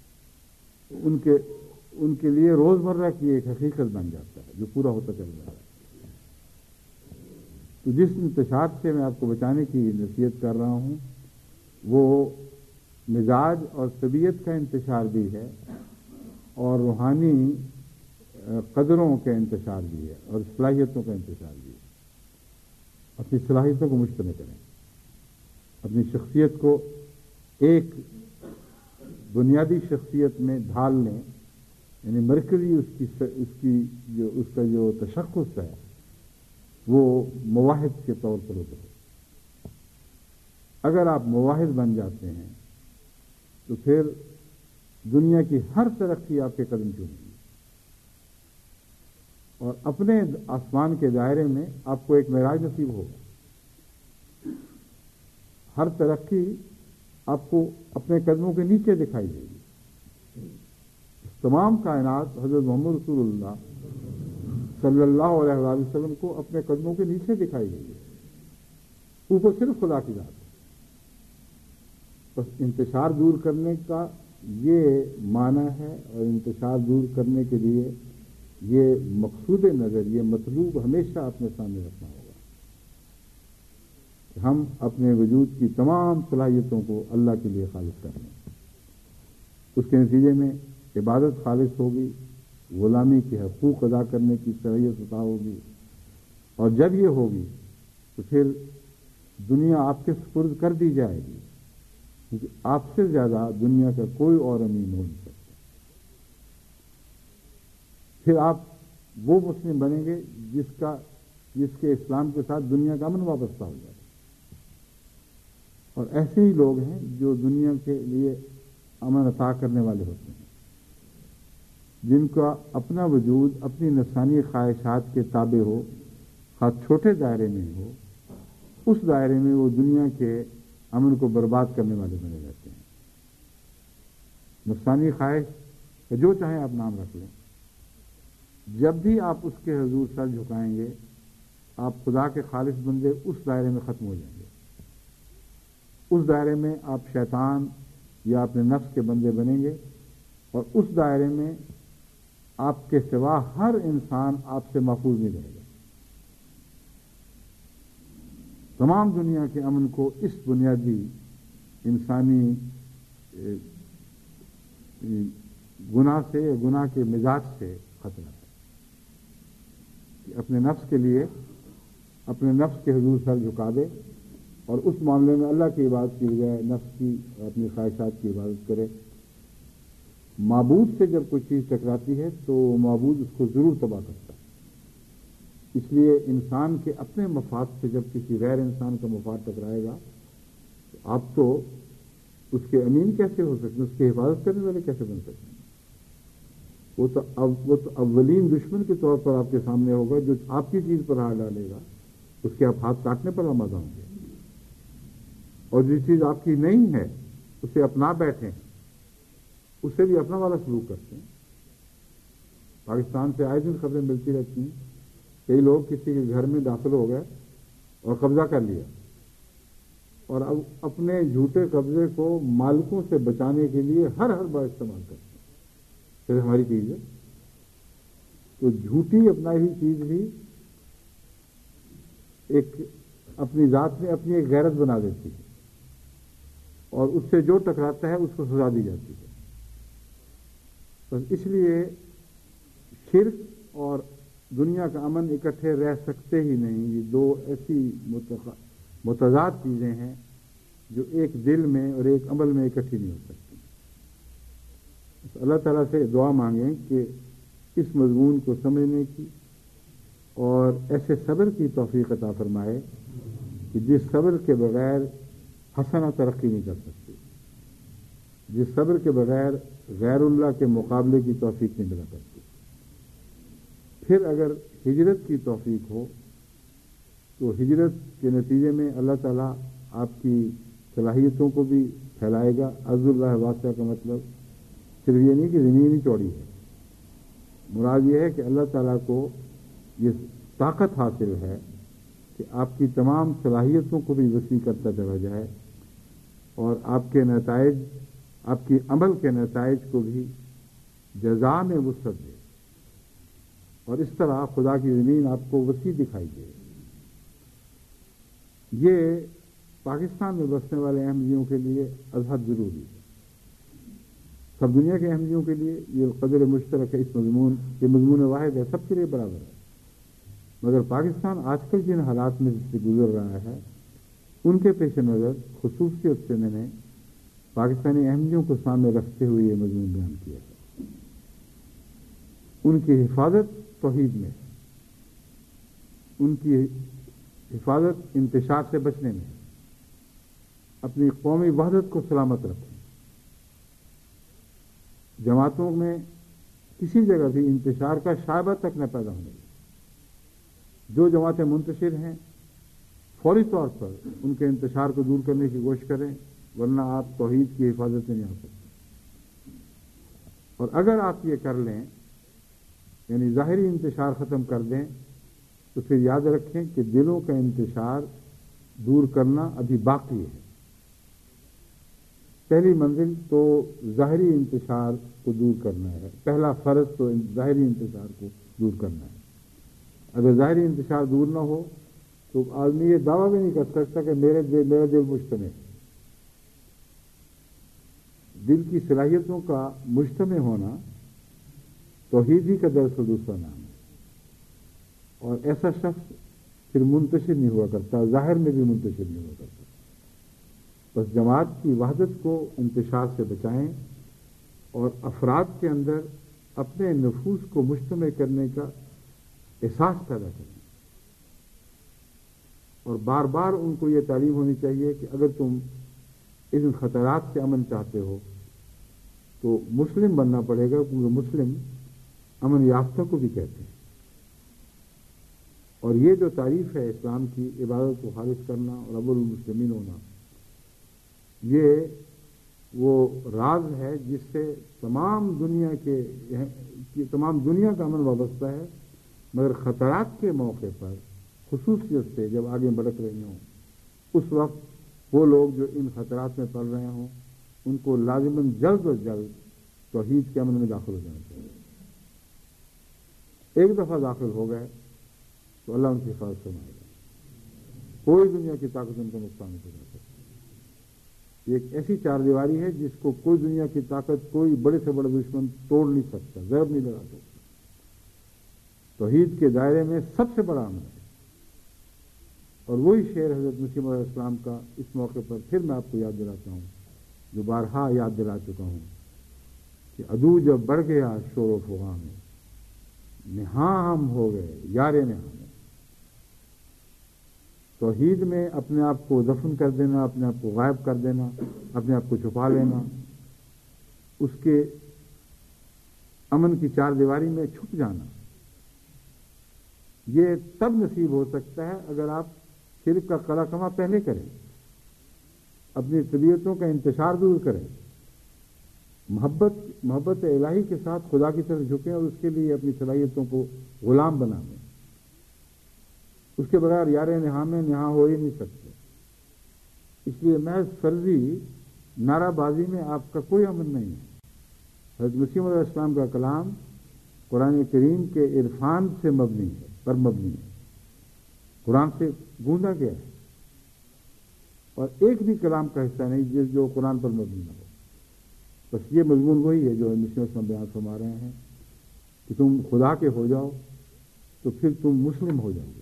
Speaker 1: ان کے لیے روزمرہ کی ایک حقیقت بن جاتا ہے جو پورا ہوتا چل رہا ہے. تو جس انتشار سے میں آپ کو بچانے کی نصیحت کر رہا ہوں وہ مزاج اور طبیعت کا انتشار بھی ہے، اور روحانی قدروں کا انتشار بھی ہے، اور صلاحیتوں کا انتشار بھی ہے. اپنی صلاحیتوں کو مشتمل کریں، اپنی شخصیت کو ایک بنیادی شخصیت میں ڈھال لیں، یعنی مرکزی اس کا جو تشخص ہے وہ مواحد کے طور پر ہوتا ہے. اگر آپ مواحد بن جاتے ہیں تو پھر دنیا کی ہر ترقی آپ کے قدم چومے گی، اور اپنے آسمان کے دائرے میں آپ کو ایک معراج نصیب ہوگا. ہر ترقی آپ کو اپنے قدموں کے نیچے دکھائی دے گی. تمام کائنات حضرت محمد رسول اللہ صلی اللہ علیہ وآلہ وسلم کو اپنے قدموں کے نیچے دکھائی گئی ہے. اوپر صرف خدا کی ذات ہے. بس انتشار دور کرنے کا یہ معنی ہے، اور انتشار دور کرنے کے لیے یہ مقصود نظر، یہ مطلوب ہمیشہ اپنے سامنے رکھنا ہوگا کہ ہم اپنے وجود کی تمام صلاحیتوں کو اللہ کے لیے خالص کر لیں. اس کے نتیجے میں عبادت خالص ہوگی، غلامی کے حقوق ادا کرنے کی صلاحیت عطا ہوگی، اور جب یہ ہوگی تو پھر دنیا آپ کے سپرد کر دی جائے گی، کیونکہ آپ سے زیادہ دنیا کا کوئی اور امین ہو نہیں سکتا. پھر آپ وہ مسلم بنیں گے جس کا جس کے اسلام کے ساتھ دنیا کا امن وابستہ ہو جائے. اور ایسے ہی لوگ ہیں جو دنیا کے لیے امن عطا کرنے والے ہوتے ہیں، جن کا اپنا وجود اپنی نفسانی خواہشات کے تابع ہو، خاص چھوٹے دائرے میں ہو، اس دائرے میں وہ دنیا کے امن کو برباد کرنے والے بنے رہتے ہیں. نفسانی خواہش جو چاہیں آپ نام رکھ لیں، جب بھی آپ اس کے حضور سر جھکائیں گے، آپ خدا کے خالص بندے اس دائرے میں ختم ہو جائیں گے. اس دائرے میں آپ شیطان یا اپنے نفس کے بندے بنیں گے، اور اس دائرے میں آپ کے سوا ہر انسان آپ سے محفوظ نہیں رہے گا. تمام دنیا کے امن کو اس بنیادی انسانی گناہ سے، گناہ کے مزاج سے خطرہ ہے کہ اپنے نفس کے لیے اپنے نفس کے حضور سر جھکا دے، اور اس معاملے میں اللہ کی عبادت کی بجائے نفس کی، اپنی خواہشات کی عبادت کرے. معبود سے جب کوئی چیز ٹکراتی ہے تو معبود اس کو ضرور تباہ کرتا ہے. اس لیے انسان کے اپنے مفاد سے جب کسی غیر انسان کا مفاد ٹکرائے گا تو آپ تو اس کے امین کیسے ہو سکتے ہیں، اس کی حفاظت کرنے والے کیسے بن سکتے ہیں؟ وہ تو اولین دشمن کے طور پر آپ کے سامنے ہوگا. جو آپ کی چیز پر ہاتھ ڈالے گا اس کے آپ ہاتھ کاٹنے پر آمادہ ہوں گے، اور جو چیز آپ کی نہیں ہے اسے اپنا بیٹھیں، اسے بھی اپنا والا سلوک کرتے ہیں. پاکستان سے آئے دن خبریں ملتی رہتی ہیں، کئی لوگ کسی کے گھر میں داخل ہو گئے اور قبضہ کر لیا، اور اب اپنے جھوٹے قبضے کو مالکوں سے بچانے کے لیے ہر بار استعمال کرتے ہیں. پھر ہماری چیز ہے تو جھوٹی اپنا ہی چیز بھی ایک اپنی ذات میں اپنی ایک غیرت بنا دیتی ہے، اور اس سے جو ٹکراتا ہے اس کو سزا دی جاتی ہے. بس اس لیے شرک اور دنیا کا امن اکٹھے رہ سکتے ہی نہیں. یہ دو ایسی متضاد چیزیں ہیں جو ایک دل میں اور ایک عمل میں اکٹھی نہیں ہو سکتی. اللہ تعالیٰ سے دعا مانگیں کہ اس مضمون کو سمجھنے کی اور ایسے صبر کی توفیق عطا فرمائے کہ جس صبر کے بغیر حسنہ ترقی نہیں کر سکتی، جس صبر کے بغیر غیر اللہ کے مقابلے کی توفیق نہیں ملا کرتی. پھر اگر ہجرت کی توفیق ہو تو ہجرت کے نتیجے میں اللہ تعالیٰ آپ کی صلاحیتوں کو بھی پھیلائے گا. عز اللہ واسع کا مطلب صرف یہ نہیں کہ زمین ہی چوڑی ہے، مراد یہ ہے کہ اللہ تعالیٰ کو یہ طاقت حاصل ہے کہ آپ کی تمام صلاحیتوں کو بھی وسیع کرتا چلا جائے، اور آپ کے نتائج، آپ کی عمل کے نتائج کو بھی جزا میں وسعت دے، اور اس طرح خدا کی زمین آپ کو وسیع دکھائی دے. یہ پاکستان میں بسنے والے احمدیوں کے لیے ازحد ضروری ہے. سب دنیا کے احمدیوں کے لیے یہ قدر مشترک ہے. اس مضمون واحد ہے، سب کے لیے برابر ہے. مگر پاکستان آج کل جن حالات میں سے گزر رہا ہے ان کے پیش نظر خصوصیت سے میں نے پاکستانی احمدیوں کو سامنے رکھتے ہوئے یہ مضمون بیان کیا ہے. ان کی حفاظت توحید میں، ان کی حفاظت انتشار سے بچنے میں، اپنی قومی وحدت کو سلامت رکھیں. جماعتوں میں کسی جگہ بھی انتشار کا شائبہ تک نہ پیدا ہونے دیں. جو جماعتیں منتشر ہیں فوری طور پر ان کے انتشار کو دور کرنے کی کوشش کریں، ورنہ آپ توحید کی حفاظت میں نہیں آ سکتے. اور اگر آپ یہ کر لیں، یعنی ظاہری انتشار ختم کر دیں، تو پھر یاد رکھیں کہ دلوں کا انتشار دور کرنا ابھی باقی ہے. پہلی منزل تو ظاہری انتشار کو دور کرنا ہے، پہلا فرض تو ظاہری انتشار کو دور کرنا ہے. اگر ظاہری انتشار دور نہ ہو تو آدمی یہ دعویٰ بھی نہیں کر سکتا کہ میرا دل مجتمع ہے. دل کی صلاحیتوں کا مجتمع ہونا توحید ہی کا درس و دوسرا نام ہے. اور ایسا شخص پھر منتشر نہیں ہوا کرتا، ظاہر میں بھی منتشر نہیں ہوا کرتا. بس جماعت کی وحدت کو انتشار سے بچائیں اور افراد کے اندر اپنے نفوس کو مجتمع کرنے کا احساس پیدا کریں. اور بار بار ان کو یہ تعلیم ہونی چاہیے کہ اگر تم ان خطرات سے امن چاہتے ہو تو مسلم بننا پڑے گا، کیونکہ مسلم امن یافتہ کو بھی کہتے ہیں۔ اور یہ جو تعریف ہے اسلام کی، عبادت کو خالص کرنا اور اول المسلمین ہونا، یہ وہ راز ہے جس سے تمام دنیا کا امن وابستہ ہے، مگر خطرات کے موقع پر خصوصیت سے جب آگے بڑھ رہی ہوں اس وقت وہ لوگ جو ان خطرات میں پڑ رہے ہوں ان کو لازماً جلد از جلد توحید کے امن میں داخل ہو جانا چاہیے۔ ایک دفعہ داخل ہو گئے تو اللہ ان کی حفاظت فرمائے گا، کوئی دنیا کی طاقت ان کو نقصان نہیں پہنچا سکتی۔ یہ ایک ایسی چار دیواری ہے جس کو کوئی دنیا کی طاقت، کوئی بڑے سے بڑا دشمن توڑ نہیں سکتا، ضرب نہیں لگا سکتا۔ توحید کے دائرے میں سب سے بڑا امن ہے، اور وہی شعر حضرت مسیح علیہ السلام کا اس موقع پر پھر میں آپ کو یاد دلاتا ہوں، جو بارہا یاد دلا چکا ہوں، کہ عدو جب بڑھ گیا شور و فغاں میں، نہاں ہم ہو گئے یار نہاں میں۔ توحید میں اپنے آپ کو دفن کر دینا، اپنے آپ کو غائب کر دینا، اپنے آپ کو چھپا لینا، اس کے امن کی چار دیواری میں چھپ جانا، یہ تب نصیب ہو سکتا ہے اگر آپ شرک کا قلع کما پہلے کریں، اپنی طبیعتوں کا انتشار دور کریں، محبت الہی کے ساتھ خدا کی طرف جھکیں اور اس کے لیے اپنی صلاحیتوں کو غلام بنا لیں۔ اس کے بغیر یار نہاں میں نہاں ہو ہی نہیں سکتے۔ اس لیے محض فرضی نعرہ بازی میں آپ کا کوئی امن نہیں ہے۔ حضرت مسیح علیہ السلام کا کلام قرآن کریم کے عرفان سے مبنی ہے، قرآن سے گوندا گیا ہے، اور ایک بھی کلام کا حصہ نہیں جو قرآن پر مبنی نہ ہو۔ بس یہ مضمون وہی ہے جو مسیح علیہ السلام بیان فرما رہے ہیں کہ تم خدا کے ہو جاؤ تو پھر تم مسلم ہو جاؤ گے،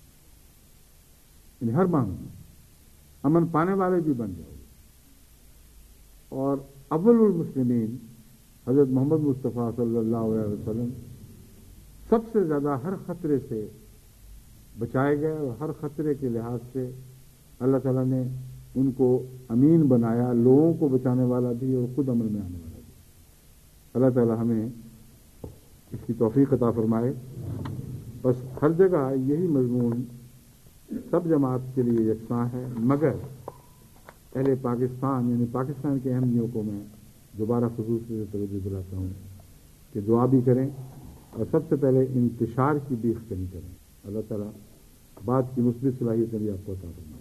Speaker 1: یعنی ہر معنی میں امن پانے والے بھی بن جاؤ گے۔ اور اول المسلمین حضرت محمد مصطفیٰ صلی اللہ علیہ وسلم سب سے زیادہ ہر خطرے سے بچائے گئے، اور ہر خطرے کے لحاظ سے اللہ تعالیٰ نے ان کو امین بنایا، لوگوں کو بچانے والا بھی اور خود عمل میں آنے والا بھی۔ اللہ تعالیٰ ہمیں اس کی توفیق عطا فرمائے۔ بس ہر جگہ یہی مضمون سب جماعت کے لیے یکساں ہے، مگر اہل پاکستان یعنی پاکستان کے احمدیوں کو میں دوبارہ خصوصی سے توجہ دلاتا ہوں کہ دعا بھی کریں اور سب سے پہلے انتشار کی بیخ کنی کریں۔ اللہ تعالیٰ بات کی مثبت صلاحیتیں بھی آپ کو عطا فرمائے۔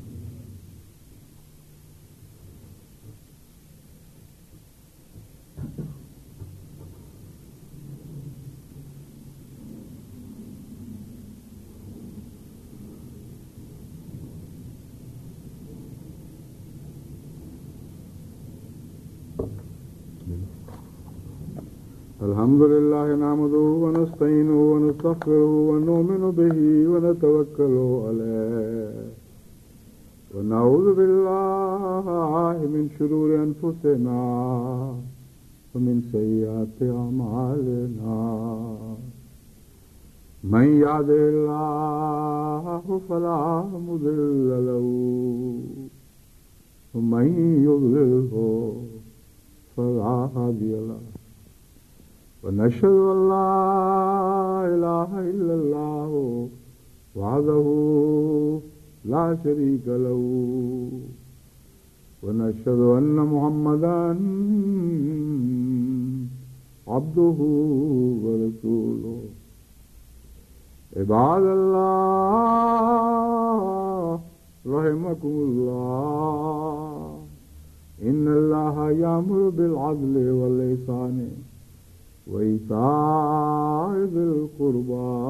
Speaker 1: الحمد لله نحمده ونستعينه ونستغفره ونؤمن به ونتوكل عليه ونعوذ بالله من شرور أنفسنا ومن سيئات أعمالنا من يهده الله فلا مضل له ومن يضلله فلا هادي له ونشهد أن لا إله إلا الله وحده لا شريك له ونشهد أن محمدا عبده ورسوله عباد الله رحمكم الله إن الله يأمر بالعدل والإحسان وإيتاء ذي القربى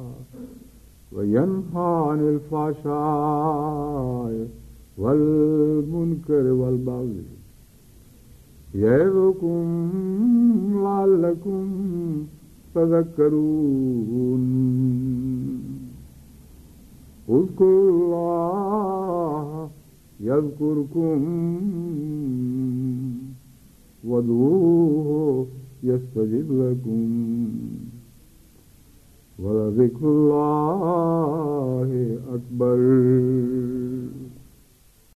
Speaker 1: وينهى عن الفحشاء والمنكر والبغي يعظكم لعلكم تذكرون اذكروا الله يذكركم وادعوه يستجب لكم वलज़िक्रुल्लाहि अकबर।